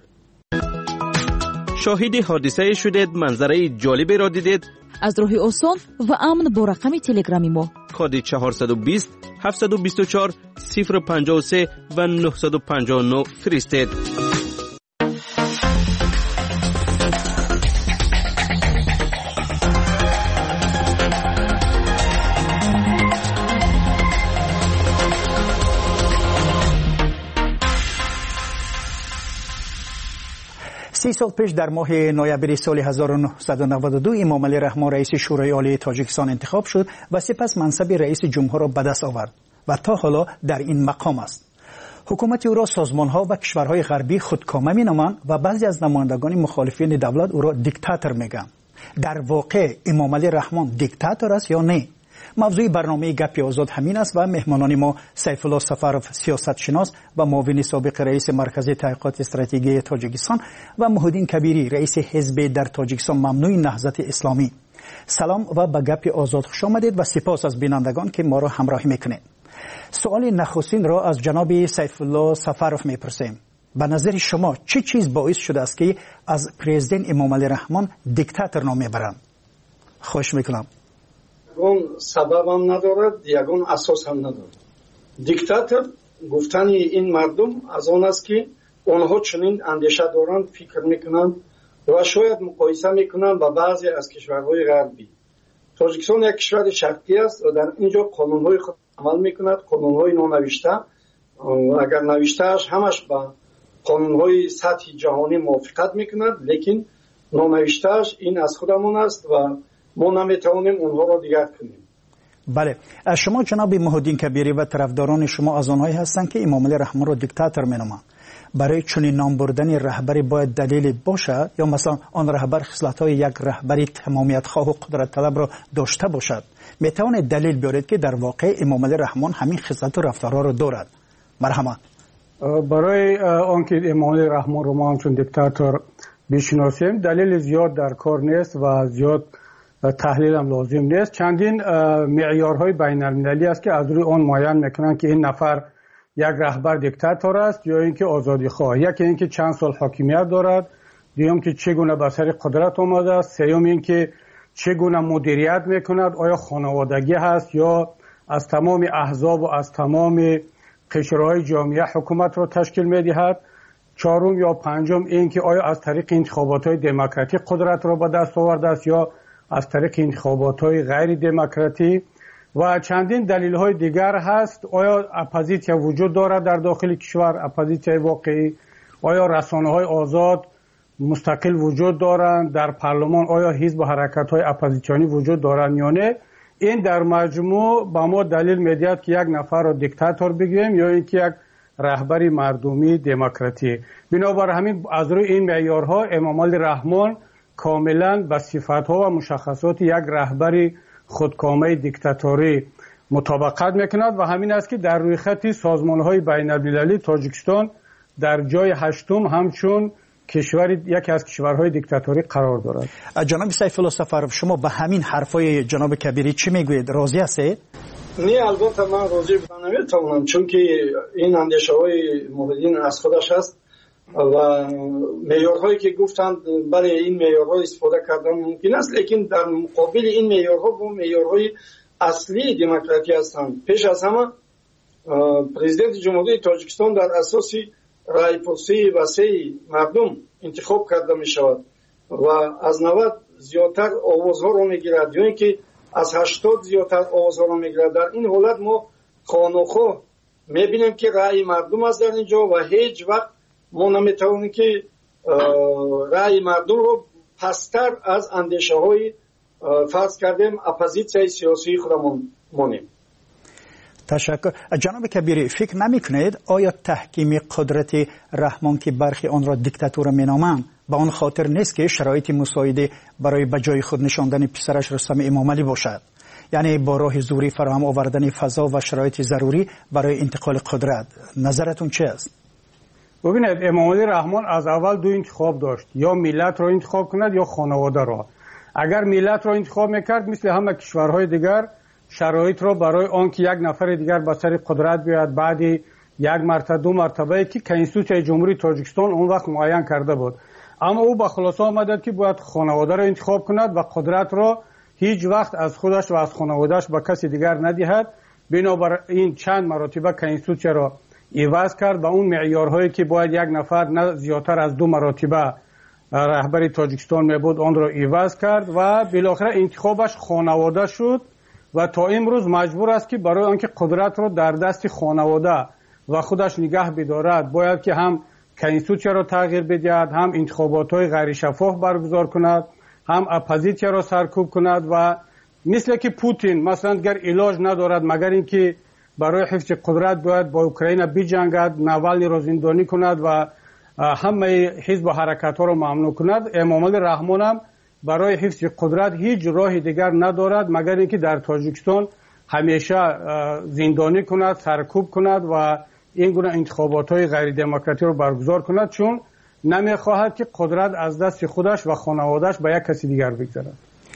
شاهد حادثه شدید، منظره جالبی را دیدید؟ از راه آسان و امن با رقم تلگرامی ما کد 420 724 053 و 959 فرستید. سی سال پیش در ماه نوامبر سال 1992 امام علی رحمان رئیس شورای عالی تاجیکستان انتخاب شد و سپس منصب رئیس جمهور را به دست آورد و تا حالا در این مقام است. حکومت او را سازمان‌ها و کشورهای غربی خودکامه می‌نامند و بعضی از نمایندگان مخالفین دولت او را دیکتاتور می‌گویند. در واقع امام علی رحمان دیکتاتور است یا نه؟ موضوع برنامه گپ آزاد همین است و مهمانان ما سیف الله سفروف، سیاستشناس و معاون سابق رئیس مرکز تحقیقات استراتژی تاجیکستان و محمودین کبیری، رئیس حزب در تاجیکستان ممنوع نهضت اسلامی. سلام و به گپ آزاد خوش آمدید و سپاس از بینندگان که ما را همراهی میکنید. سوال نخستین را از جناب سیف الله سفروف میپرسیم. به نظر شما چه چیز باعث شده است که از پرزیدنت امام علی رحمان دیکتاتور نام میبرند؟ خوش میکنم. یگان سبب هم ندارد، یگان اساس هم ندارد. دیکتاتور گفتن این مردم از آن است که آنها چنین اندیشه دارند، فکر میکنند و شاید مقایسه میکنند با بعضی از کشورهای غربی. тоҷикистон як кишвари шарқӣ аст ва дар инҷо қонунҳои худ амал мекунад, қонунҳои нонавишта. агар навиштааш ҳамаш ба қонунҳои сатҳи ҷаҳонӣ мувофиқат мекунад, лекин нонавиштааш ин аз худамон аст ва мо наметавонем онҳоро дигар кунем. بله شما جناب محمدین کبیری و طرفداران شما از آنهایی هستند که امام علی رحمه را دیکتاتور مینامند. برای چنین نام بردن رهبری باید دلیلی باشد یا مثلا آن رهبر خصلت‌های یک رهبری تمامیت خواه و قدرت طلب را داشته باشد؟ میتوانید دلیل بیارید که در واقع امام علی رحمان همین خصلت و رفتارها را دارد؟ مرحمت. برای آنکه امام علی رحمان رو ما همچون دیکتاتور بشناسیم دلیل زیاد در کار نیست و زیاد تحلیل هم لازم نیست. چندین معیارهای بین المللی است که از روی آن معین میکنن که این نفر یک رهبر دیکتاتور است یا اینکه آزادی خواه. یکی اینکه چند سال حاکمیت دارد، دوم که چگونه به سر قدرت آمده است، سوم اینکه چگونه مدیریت میکند، آیا خانوادگی هست یا از تمام احزاب و از تمام قشرهای جامعه حکومت را تشکیل میدهد، چهارم یا پنجم اینکه آیا از طریق انتخابات دموکراتیک قدرت را به دست آورده است یا از طریق انتخابات‌های غیر دموکراتی و چندین دلیل‌های دیگر هست. آیا اپوزیسیا وجود دارد در داخل کشور، اپوزیسیای واقعی؟ آیا رسانه‌های آزاد مستقل وجود دارند در پارلمان؟ آیا حزب و حرکت‌های اپوزیسیونی وجود دارند یا نه؟ این در مجموع با ما دلیل می‌دهد که یک نفر را دیکتاتور بگیریم یا اینکه یک رهبری مردمی دموکراتی. بنابر همین از روی این معیارها امام علی رحمان کاملا به صفات‌ها و مشخصات یک رهبری خودکامه دیکتاتوری مطابقت میکند و همین است که در روی خط سازمان‌های بین‌المللی تاجیکستان در جای هشتم همچون یکی از کشورهای دیکتاتوری قرار دارد. جناب سیف الله سفر، شما به همین حرفای جناب کبیری چی میگوید؟ راضی هستید؟ نه البته من راضی بودن نمیتونم، چون که این اندیشه‌های محمدین از خودش هست و معیارهایی که گفتند برای این معیارها استفاده کردن ممکن است، لیکن در مقابل این معیارها با معیارهای اصلی دموکراسی هستند. پیش از همه پرزیدنت جمهوری تاجیکستان در اساس رای‌پرسی وسیع مردم انتخاب کرده می شود و از 90 زیادتر آوازها را می گیرد یا اینکه از 80 زیادتر آوازها را می گیرد. در این حالت ما خانوخواه می بینیم که رای مردم است در اینجا و هیچ وقت ما نمیتوانیم که رای مردم رو پستر از اندیشه های فرض کردیم اپوزیسیای سیاسی خودمون مانیم. تشکر. جناب کبیری، فکر نمی کنید آیا تحکیم قدرت رحمان که برخی آن را دیکتاتور می نامند به آن خاطر نیست که شرایط مساعده برای به جای خود نشاندن پسرش رستم امام علی باشد؟ یعنی با راه زوری فراهم آوردن فضا و شرایط ضروری برای انتقال قدرت. نظرتون چه است؟ ببینید امام علی رحمان از اول دو انتخاب داشت، یا ملت را انتخاب کند یا خانواده را. اگر ملت را انتخاب میکرد مثل همه کشورهای دیگر شرایط را برای آنکه یک نفر دیگر به سر قدرت بیاید بعد یک مرتبه دو مرتبه که کنستیتوسیون جمهوری تاجیکستان اون وقت معین کرده بود، اما او به خلاصه آمد که باید خانواده را انتخاب کند و قدرت را هیچ وقت از خودش و از خانوادهش به کسی دیگر ندهد. بنابراین چند مرتبه کنستیتوسیون را عوض کرد و اون معیارهایی که باید یک نفر نه زیادتر از 2 مرتبه رهبری تاجیکستان میبود آن را عوض کرد و بالاخره انتخابش خانواده شد و تا امروز مجبور است که برای آنکه قدرت را در دست خانواده و خودش نگه بدارد باید که هم کنستیتوسیون را تغییر بدهد، هم انتخابات‌های غیر شفاف برگزار کند، هم اپوزیسیون را سرکوب کند و مثل که پوتین مثلا گر علاج ندارد مگر اینکه برای حفظ قدرت باید با اوکراین بجنگد، ناوالنی را زندانی کند و همه حزب و حرکت‌ها را ممنوع کند. امام علی رحمان هم برای حفظ قدرت هیچ راه دیگر ندارد مگر اینکه در تاجیکستان همیشه زندانی کند، سرکوب کند و این گونه انتخابات‌های غیر دموکراتیک را برگزار کند، چون نمی‌خواهد که قدرت از دست خودش و خانواده‌اش به یک کسی دیگر بگذرد.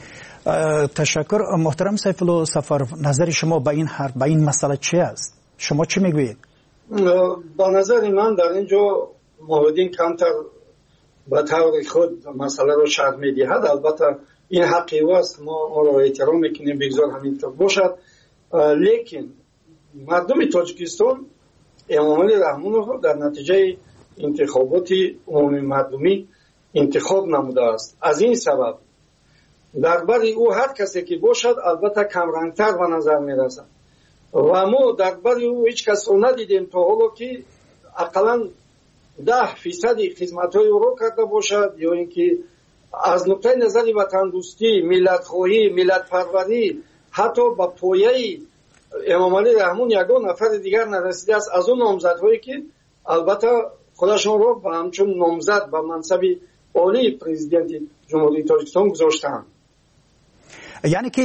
تشکر. محترم سیف الله سفر، نظر شما به این مسئله چی است؟ شما چی میگویید؟ با نظر من در اینجا محمدین کمتر به طور خود مسئله رو شرح میدهد. البته این حقی است، ما آن را احترام میکنیم، بگذار همینطور باشد، لیکن مردم تاجیکستان امام علی رحمان رو در نتیجه انتخابات عمومی مردمی انتخاب نموده است. از این سبب дар бари ӯ ҳар касе ки бошад албатта камрангтар ба назар мерасад ва мо дар бари ӯ ҳеҷ касро надидем то ҳоло ки ақаллан 10% хизматҳои ӯро карда бошад ё ин ки аз нуқтаи назари ватандӯстӣ, миллатхоҳӣ, миллатпарварӣ ҳатто ба пояи эмомалӣ раҳмон ягон нафари дигар нарасидааст аз он номзадҳое ки албатта худашонро ба ҳамчун номзад ба мансаби олии президенти ҷумҳурии тоҷикистон гузоштаанд. یعنی که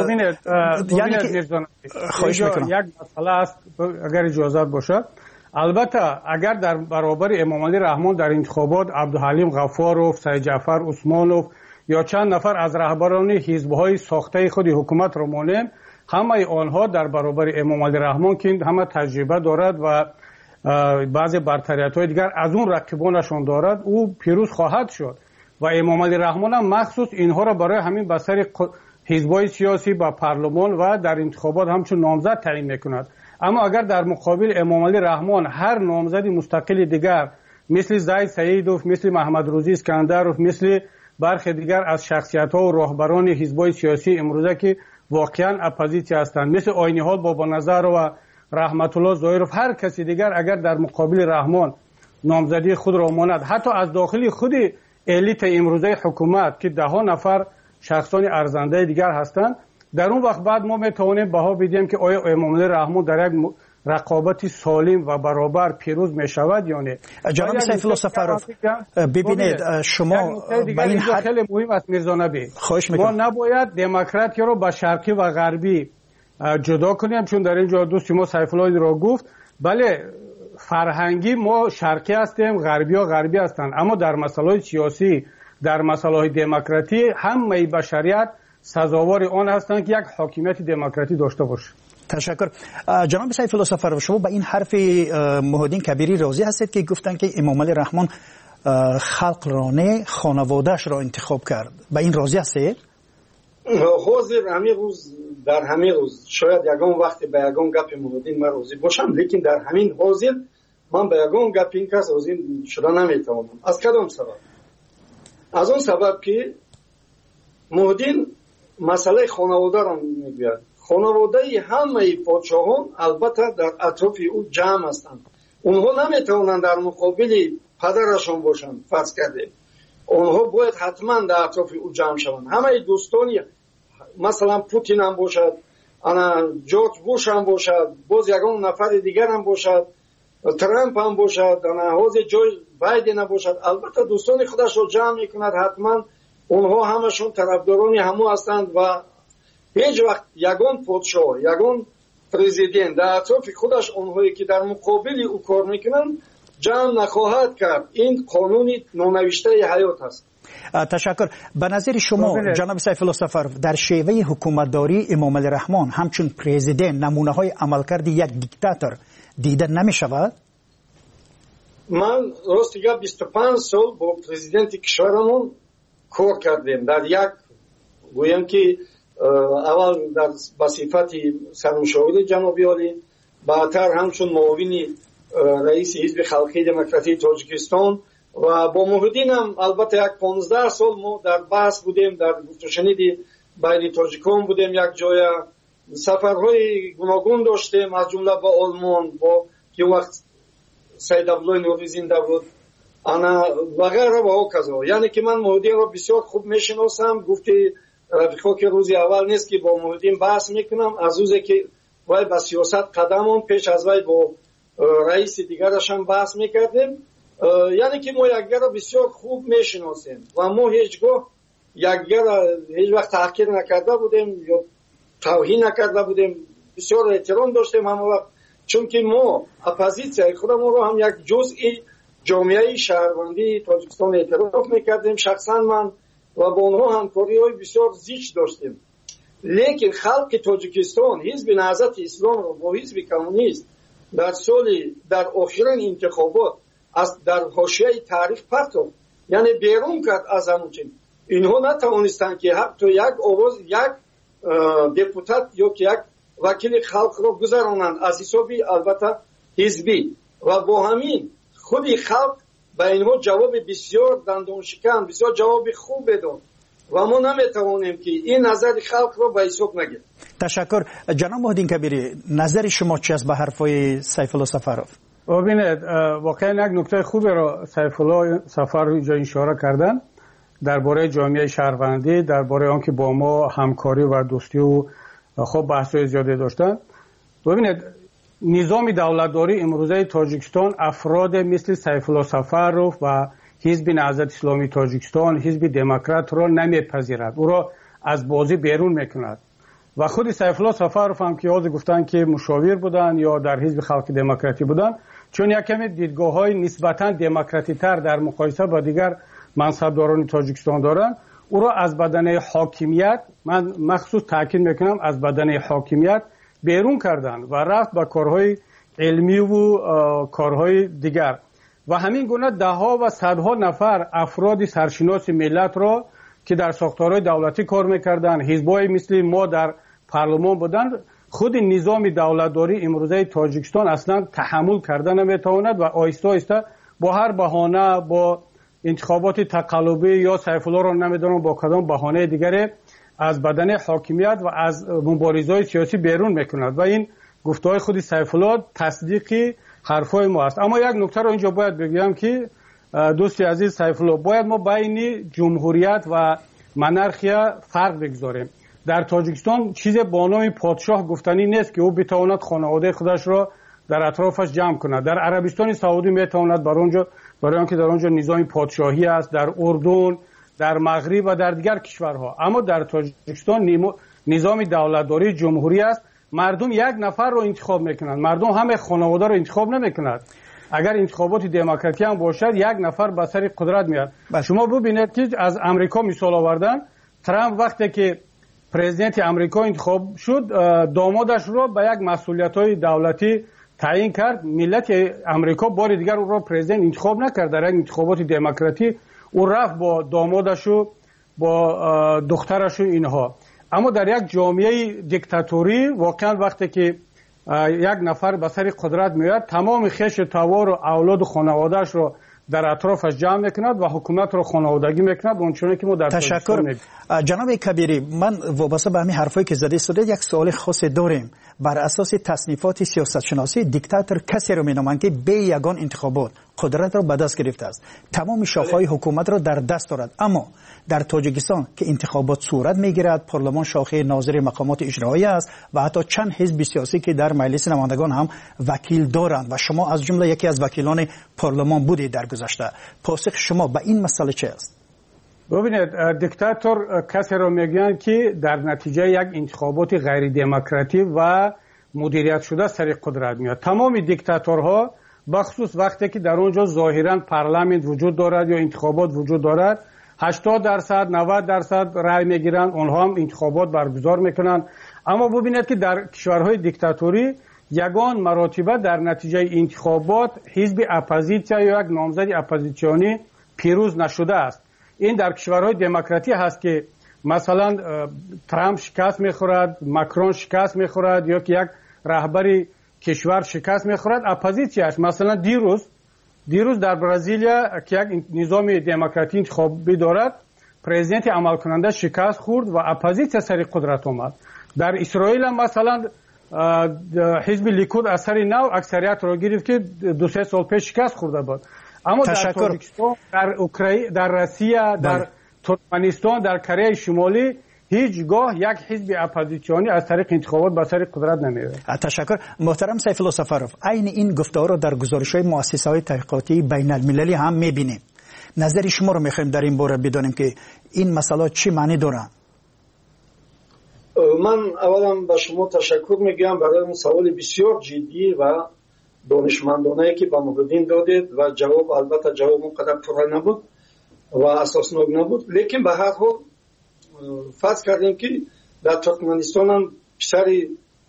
یک مسئله است اگر اجازت باشد. البته اگر در برابر امامعلی رحمان در انتخابات عبدالحلیم غفارов، سید جعفر عثمانov یا چند نفر از رهبران حزب‌های ساخته خود حکومت را مانیم، همه آنها در برابر امامعلی رحمان که همه تجربه دارد و بعضی برتریت‌های دیگر از اون رقیبانشان دارد، او پیروز خواهد شد و امامعلی رحمان هم مخصوص اینها را برای همین بسر حزب‌های سیاسی با پارلمان و در انتخابات همچون نامزد تعیین می‌کند. اما اگر در مقابل امامعلی رحمان هر نامزد مستقل دیگر مثل زید سیدوف، مثل محمد روزی اسکندروف، مثل برخی دیگر از شخصیت‌ها و رهبران حزب‌های سیاسی امروزه که واقعاً اپوزیسیون هستند، مثل آینی‌ها بابانظر و رحمت الله ظاهرов، هر کسی دیگر اگر در مقابل رحمان نامزدی خود را ماند، حتی از داخل خود الیت امروزه حکومت که 10 نفر شخصان ارزنده دیگر هستند، در اون وقت بعد ما میتوانیم بها بدیم که آیا امامعلی رحمان در یک رقابت سالم و برابر پیروز میشود یا نه. جناب سیف الله سفروف، ببینید شما به این خیلی مهم است میرزا نبی، ما نباید دموکراسی رو با شرقی و غربی جدا کنیم، چون در اینجا دوست ما سیف الله را گفت بله فرهنگی ما شرقی هستیم، غربی ها غربی هستند، اما در مسائل سیاسی، در مسائل دموکراسی همه بشریت سزاوار آن هستند که یک حاکمیت دموکراتی داشته باشه. تشکر. جناب سیف الله سفروف، شما با این حرف محمدین کبیری راضی هستید که گفتن که امامعلی رحمان خلق رانه خانواده‌اش را انتخاب کرد؟ با این راضی هستید؟ حاضر همین روز در همین روز شاید یگان وقتی به یگان گپ محمدین من راضی باشم، لیکن در همین حاضر من به یگان گپ این کس راضی شدن نمیتوانم. از کدام سبب؟ از اون سبب که محمدین مسئله خانواده را میگوید. خانواده همه پادشاهان البته در اطراف او جمع هستند. اونها نمیتوانند در مقابل پدرشان باشند. فرض کردیم اونها باید حتما در اطراف او جمع شوند. همه دوستانی مثلا پوتین هم باشد، جورج بوش هم باشد، باز یگان نفر دیگر هم باشد، ترامپ هم باشد، حاضر جو بایدن هم باشد، البته دوستان خودش رو جمع میکند. حتما اونها همشون طرفداران همو هستند و هیچ وقت یگان پادشاه، یگان پرزیدنت در اطراف خودش اونهایی که در مقابل او کار میکنن جمع نخواهد کرد. این قانونی نونوشته حیات است. تشکر. به نظر شما جناب سیف الله سفروف در شیوه حکومتداری امامعلی رحمان همچون پرزیدنت نمونه های عملکرد یک دیکتاتور دیده نمی شود؟ من راست دیگه 25 سال با پرزیدنت کشورمون کار کردیم. در یک گویم که اول در بصفت سرمشاور جنابی عالی، بعدتر همچون معاون رئیس حزب خلقی دموکراتی تاجیکستان و با محمدین هم البته یک 15 سال ما در بحث بودیم، در گفتگوشنید بین تاجیکان بودیم، یک جای سفرهای گوناگون داشتیم، از جمله با آلمان، با که وقت سید عبدالله نوری زنده بود، انا و غیره و هکذا. یعنی که من محمدین را بسیار خوب میشناسم. گفتی رفیقا که روزی اول نیست که با محمدین بحث میکنم، از روزی که وای با سیاست قدمون پیش از وای با رئیس دیگرش هم بحث میکردیم. یعنی که ما یکدیگر را بسیار خوب میشناسیم و ما هیچگاه یکدیگر را هیچ وقت تحقیر نکرده بودیم یا توهین نکرده بودیم، بسیار احترام داشتیم همه وقت، چون که ما اپوزیسیون خودمون رو هم یک جزئی جامعه شهروندی تاجیکستان اعتراف میکردیم، شخصا من و با اونها همکاری‌های بسیار زیچ داشتیم. لیکن خلق تاجیکستان حزب نهضت اسلام رو با حزب کمونیست در آخرین انتخابات در حاشیه تاریخ پرتاب، یعنی بیرون کرد از همون. اینها نتوانستند که حتی یک آواز یک دپوتات یا که یک وکیل خلق را گذرانند از حسابی البته حزبی و با همین خودی خلق به اینها جواب بسیار دندان شکن، بسیار جواب خوب بداد و ما نمیتوانیم که این نظر خلق را به حساب نگیریم. تشکر. جناب مهدین کبیری، نظر شما چی است به حرفای سیف الله سفرов؟ ببینید واقعا یک نکته خوبی را سیف الله سفرov اینجا اشاره کردن درباره جامعه شهروندی، درباره آنکه با ما همکاری و دوستی و خب بحث‌های زیادی داشتن. ببینید نظام دولتداری امروزه تاجیکستان افراد مثل سیف الله سفرov و حزب نهضت اسلامی تاجیکستان، حزب دموکرات را نمیپذیرد، او را از بازی بیرون میکند. و خود سیف الله سفرov هم که یاد گفتن که مشاور بودن یا در حزب خلق دموکراتی بودن، چون یک کمی دیدگاه‌های نسبتاً دموکراتی تر در مقایسه با دیگر منصبداران تاجیکستان دارند، او را از بدنه حاکمیت، من مخصوص تاکید میکنم از بدنه حاکمیت بیرون کردن و رفت به کارهای علمی و کارهای دیگر. و همین گونه ده ها و صدها نفر افراد سرشناس ملت را که در ساختارهای دولتی کار میکردن، حزبای مثل ما در پارلمان بودند، خود نظام دولتداری امروزه تاجیکستان اصلا تحمل کردن نمیتواند و آهسته آهسته با هر بهانه، با انتخابات تقلبی یا سیف الله را نمیدونم با کدام بهانه دیگری از بدن حاکمیت و از مبارزه‌های سیاسی بیرون میکند و این گفته‌های خود سیف الله تصدیقی حرفای ما است. اما یک نکته رو اینجا باید بگم که دوستی عزیز سیف الله، باید ما بین جمهوریت و منارخیا فرق بگذاریم. در تاجیکستان چیز با نام پادشاه گفتنی نیست که او بتواند خانواده خودش را در اطرافش جمع کند. در عربستان سعودی میتواند برای آنکه در آنجا نظام پادشاهی است، در اردن، در مغرب و در دیگر کشورها. اما در تاجیکستان نظام دولتداری جمهوری است. مردم یک نفر رو انتخاب میکنند، مردم همه خانواده رو انتخاب نمیکنند. اگر انتخابات دموکراتی هم باشد یک نفر به سر قدرت میاد. شما ببینید که از امریکا مثال آوردن، ترامپ وقتی که پرزیدنت امریکا انتخاب شد، دامادش رو به یک مسئولیت‌های دولتی تعیین کرد. ملت امریکا بار دیگر او را پرزیدنت انتخاب نکرد. در یک انتخابات دموکراتی او رفت با دامادش و با دخترش و اینها. اما در یک جامعه دیکتاتوری واقعا وقتی که یک نفر به سر قدرت میاد، تمام خویش توار و اولاد و خانواده‌اش رو در اطرافش جمع میکند و حکومت رو خانوادگی میکند. اونچنانی که ما در تشکر. جناب کبیری، من وابسته به همین حرفایی که زده شده یک سوال خاص داریم. بر اساس تصنیفات سیاستشناسی دیکتاتور کسی رو مینامند که به یگان انتخابات قدرت را به دست گرفته است، تمام شاخه‌های حکومت را در دست دارد. اما در تاجیکستان که انتخابات صورت میگیرد، پارلمان شاخه ناظر مقامات اجرایی است و حتی چند حزب سیاسی که در مجلس نمایندگان هم وکیل دارند و شما از جمله یکی از وکیلان پارلمان بودید در گذشته. پاسخ شما به این مسئله چه است؟ ببینید، دیکتاتور کسی را میگن که در نتیجه یک انتخابات غیر دموکراتی و مدیریت شده سر قدرت میاد. تمام دیکتاتورها بخصوص وقتی که در اونجا ظاهرا پارلمان وجود دارد یا انتخابات وجود دارد، 80% 90% رای میگیرن، اونها هم انتخابات برگزار میکنن. اما ببینید که در کشورهای دیکتاتوری یگان مراتبه در نتیجه انتخابات حزب اپوزیسیا یا یک نامزد اپوزیسیونی پیروز نشده است. این در کشورهای دموکراتی هست که مثلا ترامپ شکست میخورد، ماکرون شکست میخورد یا که یک رهبری کشور شکست میخورد، اپوزیسیاش مثلا دیروز در برزیلیا که یک نظام دموکراتی انتخابی دارد، پرزیدنت عمل کننده شکست خورد و اپوزیسیا سر قدرت آمد. در اسرائیل هم مثلا حزب لیکود اثر نو اکثریت را گرفت که 2-3 سال پیش شکست خورده بود. اما در تاجیکستان، در اوکراین، در روسیه، در ترکمنستان، در کره شمالی هیچگاه یک حزب اپوزیسیونی از طریق انتخابات به سر قدرت نمیاد. تشکر. محترم سیف الله سفرov، عین این گفتار را در گزارش‌های مؤسسه‌های تحقیقاتی بین‌المللی هم می‌بینیم. نظر شما رو می‌خوایم در این باره بدانیم که این مسئله چی معنی دارند. من اولا به شما تشکر میگم برای اون سوال بسیار جدی و دانشمندانه که به مقدم دادید و جواب البته جواب اونقدر پره نبود و اساسناک نبود، لیکن به هر حال فرض کردیم که در ترکمنستان هم پسر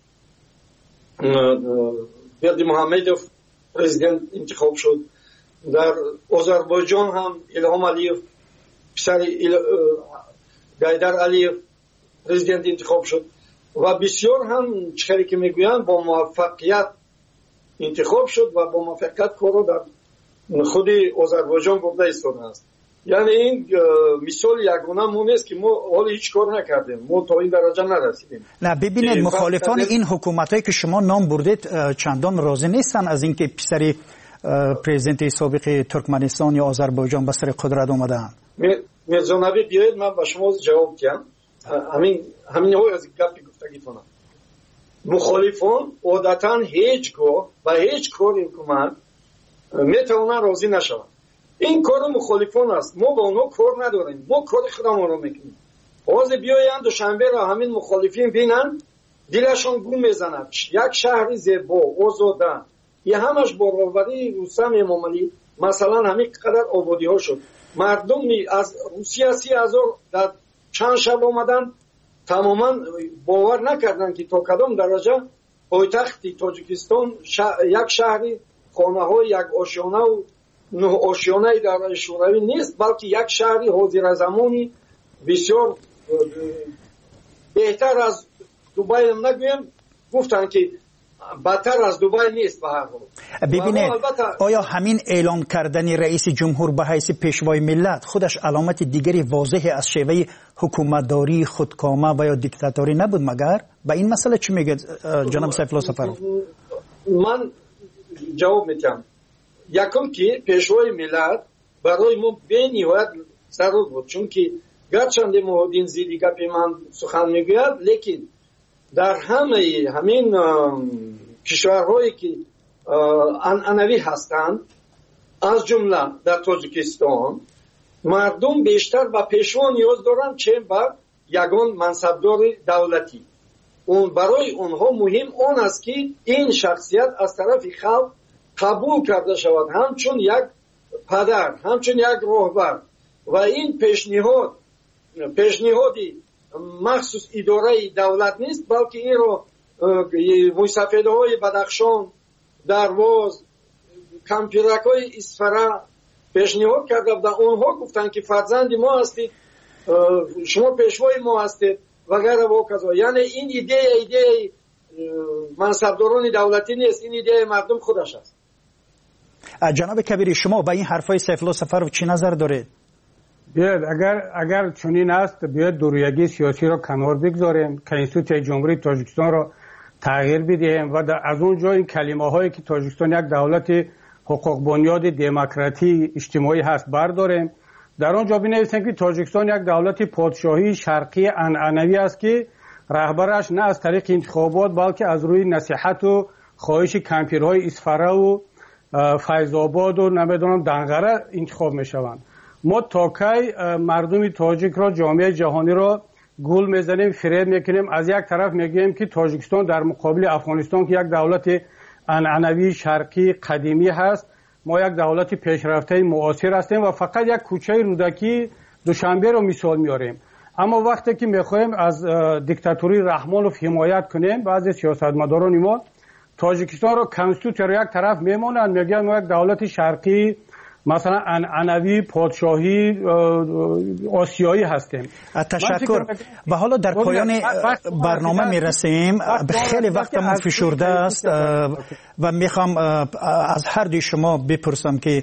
بردیمحمدov پرزیدنت انتخاب شد، در آذربایجان هم الهام علیف پسر گایدر علیف پرزیدنت انتخاب شد و بسیار هم چیزی که میگویند با موفقیت انتخاب شد و با موفقیت کارو در خود آذربایجان برده ایستاده است. یعنی این مثال یگانه مون است که ما حالا هیچ کار نکردیم، ما تا این درجه نرسیدیم. نه ببینید مخالفان این حکومتایی که شما نام بردید چندان راضی نیستن از اینکه پسر پرزیدنت سابق ترکمنستان یا آذربایجان به سر قدرت آمدن. میرزا نبی بیاید من به شما جواب بدم. همین های از گپی گفتگیتون. مخالفان عادتا هیچگاه و هیچ کار حکومت میتونن راضی نشوند. این کار مخالفان است. ما با اونها کار نداریم. ما کار خودمون رو میکنیم. باز بیایند دوشنبه را همین مخالفین بینن دلشون گم میزند. یک شهر زیبا آزاده یه همش برابری رستم امام علی مثلا همین قدر آبادی ها شد. مردم از روسیه 30,000 در چند شب آمدن تماما باور نکردن که تا کدام درجه پایتخت تاجیکستان یک شهری خانه های یک آشیانه و 9 آشیانه در شوروی نیست، بلکه یک شهری حاضر زمانی بسیار بهتر از دوبای هم نگویم، گفتن که بدتر از دوبای نیست. به هر حال ببینید آیا همین اعلام کردن رئیس جمهور به حیث پیشوای ملت خودش علامت دیگری واضح از شیوه حکومتداری خودکامه و یا دیکتاتوری نبود؟ مگر به این مسئله چی میگه جناب سیفالله سفرو؟ من جواب میدم. یکم که پیشوای ملت برای ما به نهایت ضرور بود، چون که گرچند مهدین زیدی گپی من سخن میگوید، لیکن در همین کشورهایی که عنعنوی هستند از جمله در تاجیکستان مردم بیشتر به پیشوا نیاز دارند چه به یگان منصبدار دولتی. اون برای اونها مهم اون است که این شخصیت از طرف خلق قبول کرده شود همچون یک پدر، همچون یک راهبر. و این پیشنهادی مخصوص اداره دولت نیست، بلکه این رو موسفیده های بدخشان، درواز، کمپیرک های اصفهان پیشنهاد کرده بودن. اونها گفتن که فرزند ما هستید، شما پیشوای ما هستید وغیره و کذا. یعنی این ایده منصبداران دولتی نیست، این ایده مردم خودش است. جناب کبیری شما به این حرفای سیفالله سفرو چی نظر دارید؟ بیاید اگر چنین است بیاید دورویگی سیاسی را کنار بگذاریم، کنستیتوسیون جمهوری تاجیکستان را تغییر بدهیم و از اونجا این کلمه هایی که تاجیکستان یک دولت حقوق بنیاد دموکراتی اجتماعی هست برداریم، در آنجا بنویسیم که تاجیکستان یک دولت پادشاهی شرقی عنعنوی است که رهبرش نه از طریق انتخابات بلکه از روی نصیحت و خواهش کمپیرهای اصفهان و فیض‌آباد و نمیدونم دنقره انتخاب میشوند. ما تا کی مردم تاجیک را، جامعه جهانی را گول میزنیم، فریب میکنیم؟ از یک طرف میگیم که تاجیکستان در مقابل افغانستان که یک دولت عنعنوی شرقی قدیمی هست، ما یک دولت پیشرفته معاصر هستیم و فقط یک کوچه رودکی دوشنبه رو مثال میاریم. اما وقتی که میخوایم از دیکتاتوری رحمانوف حمایت کنیم، بعضی سیاستمداران ما تاجیکستان رو کنستیتوسیون رو یک طرف میمونند، میگن ما یک دولت شرقی مثلا عنعنوی پادشاهی آسیایی هستیم. تشکر. و حالا در پایان برنامه میرسیم. خیلی وقتمون فشرده است و میخوام از هر دوی شما بپرسم که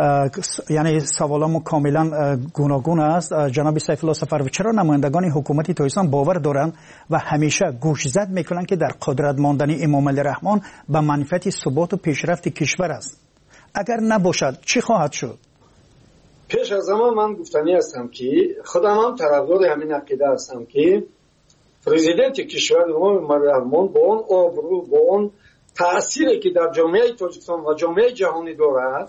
یعنی سوالامو کاملا گوناگون است. جناب سیفالله سفرو، چرا نمایندگان حکومت تاجیکستان باور دارند و همیشه گوش زد میکنن که در قدرت ماندن امام علی رحمان به منفعت ثبات و پیشرفت کشور است؟ اگر نباشد چی خواهد شد؟ پیش از همه من گفتنی هستم که خودم هم طرفدار همین عقیده هستم که پرزیدنت کشور امام علی رحمان با اون آبرو، با اون تأثیری که در جامعه تاجیکستان و جامعه جهانی دارد،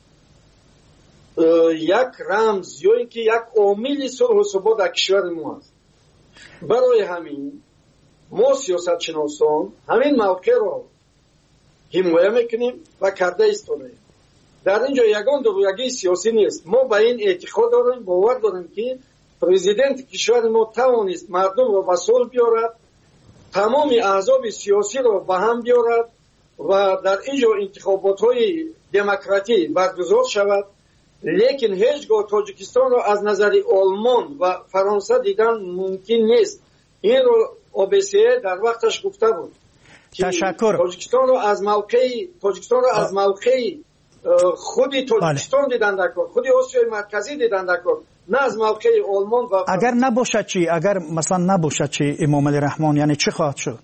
یک رمز یا اینکه یک عامل صلح و ثبات در کشور ما است. برای همین ما سیاستشناسان همین موقع را حمایت میکنیم و کرده ایستادیم. در اینجا یگان دورویگی سیاسی نیست. ما به این اعتقاد داریم، باور داریم که پرزیدنت کشور ما توانست مردم را به صلح بیارد، تمام احزاب سیاسی را به هم بیارد و در اینجا انتخابات های دموکراتی برگزار شود. لیکن هیچگاه تاجیکستان را از نظر آلمان و فرانسه دیدن ممکن نیست. این رو OBSE در وقتش گفته بود. تشکر. تاجیکستان را از موقعی خودی تاجیکستان دیدن دکار، خودی آسیای مرکزی دیدن دکار، نه از موقع آلمان و اگر نباشد چی؟ اگر مثلا نباشد چی امام علی رحمان یعنی چی خواهد شد؟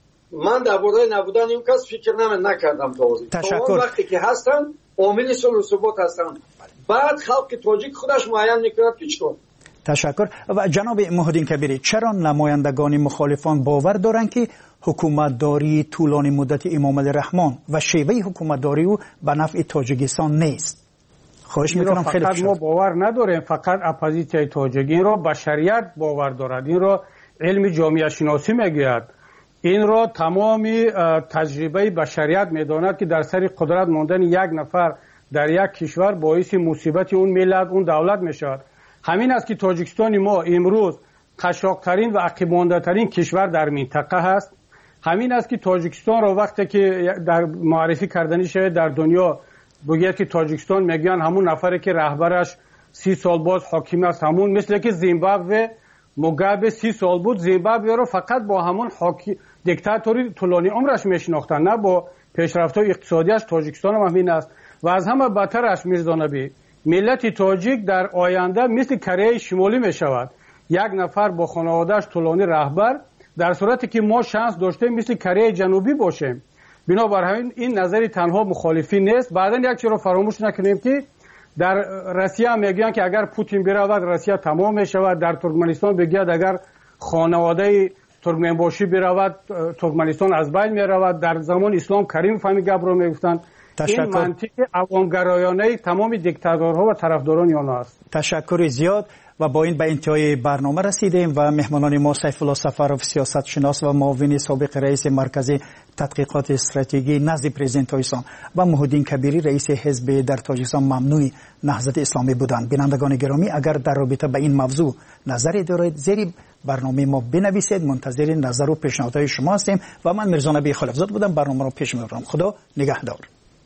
من درباره نبودن این کس فکر نکردم تا وقتی که هستن عامل صلح و ثبات هستن، بعد خلق تاجیک خودش معین میکند که چطور. تشکر. و جناب محی کبیری، چرا نمایندگان مخالفان باور دارند که حکومتداری طولانی مدت امام علی رحمان و شیوه حکومتداری او به نفع تاجیکستان نیست؟ خواهش میکنم خیلی فقط ما باور نداریم، فقط اپوزیسیون تاجیک این را بشریت باور دارد، این را علم جامعه شناسی میگوید، این را تمامی تجربه بشریت میداند که در سر قدرت ماندن یک نفر در یک کشور باعث مصیبت اون ملت اون دولت میشود. همین است که تاجیکستان ما امروز قشاق‌ترین و عقب مانده‌ترین کشور در منطقه هست. همین است که تاجیکستان را وقتی که در معرفی کردنی شده در دنیا بگید که تاجیکستان میگن همون نفری که رهبرش 30 سال باز حاکم است، همون مثل که زیمبابوه موگابه 30 سال بود، زیمبابوه را فقط با همون دیکتاتوری طولانی عمرش میشناختن، نه با پیشرفت‌های اقتصادیش. تاجیکستان هم همین است و از همه بدترش میرزا نبی ملت تاجیک در آینده مثل کره شمالی می شود، یک نفر با خانوادهش طولانی رهبر، در صورتی که ما شانس داشتیم مثل کره جنوبی باشیم. بنابراین این نظری تنها مخالفی نیست. بعدن یک چیز رو فراموش نکنیم که در روسیه هم میگن که اگر پوتین برود روسیه تمام می شود، در ترکمنستان بگید اگر خانواده ترکمنباشی برود ترکمنستان از بین می رود. در زمان اسلام کریم فهمی گپ رو میگفتن. این منطق عوامگرایانه تمام دیکتاتورها و طرفداران آنها است. تشکر زیاد. و با این به انتهای برنامه رسیدیم و مهمانان ما سیف الله سفرов سیاست شناس و معاون سابق رئیس مرکز تحقیقات استراتژی نزد پرزیدنت تاجیکستان و محی کبیری رئیس حزب در تاجیکستان ممنوع نهضت اسلامی بودند. بینندگان گرامی، اگر در رابطه به این موضوع نظری دارید زیر برنامه ما بنویسید، منتظر نظر و پیشنهادهای شما هستیم. و من میرزا نبی خلیفزاده بودم، برنامه رو پیش میبرم. خدا نگهدار.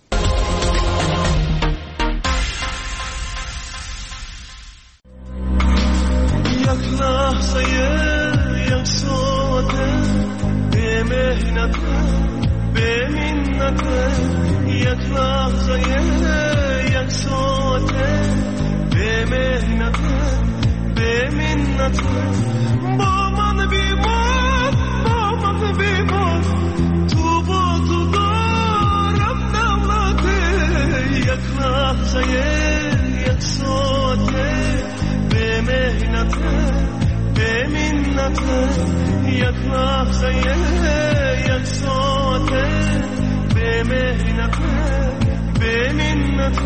لحظه یک ساعته به مهنت به منت، یک لحظه یک ساعته به مهنت به منت، با من بیمان با من بیمان، تو با تو دارم دولته، یک لحظه یک ساعته به مهنت به منت، یک لحظه یک ساعته به مهنت به منت.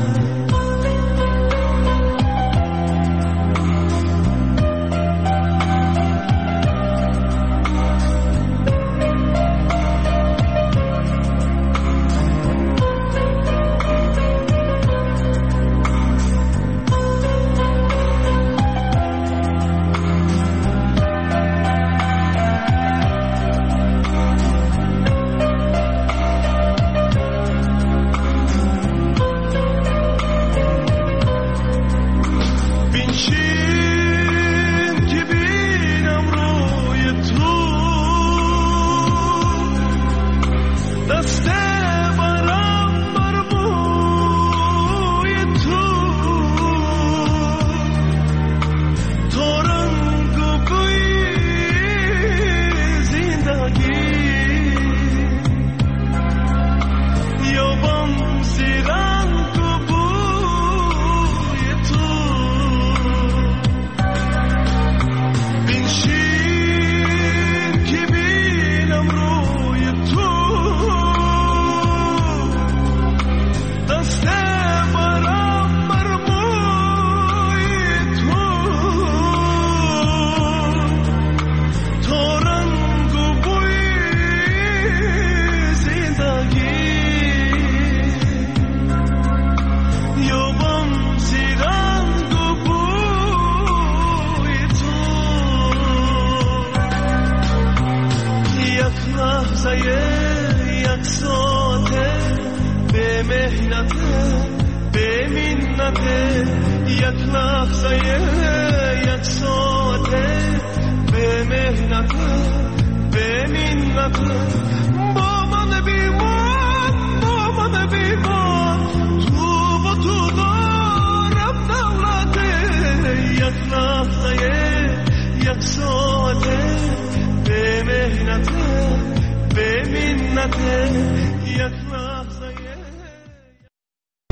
یک ساعته به مهنت به منت، یک لحظه یک ساعته به مهنت به منت، با من بیمان با من بیمان،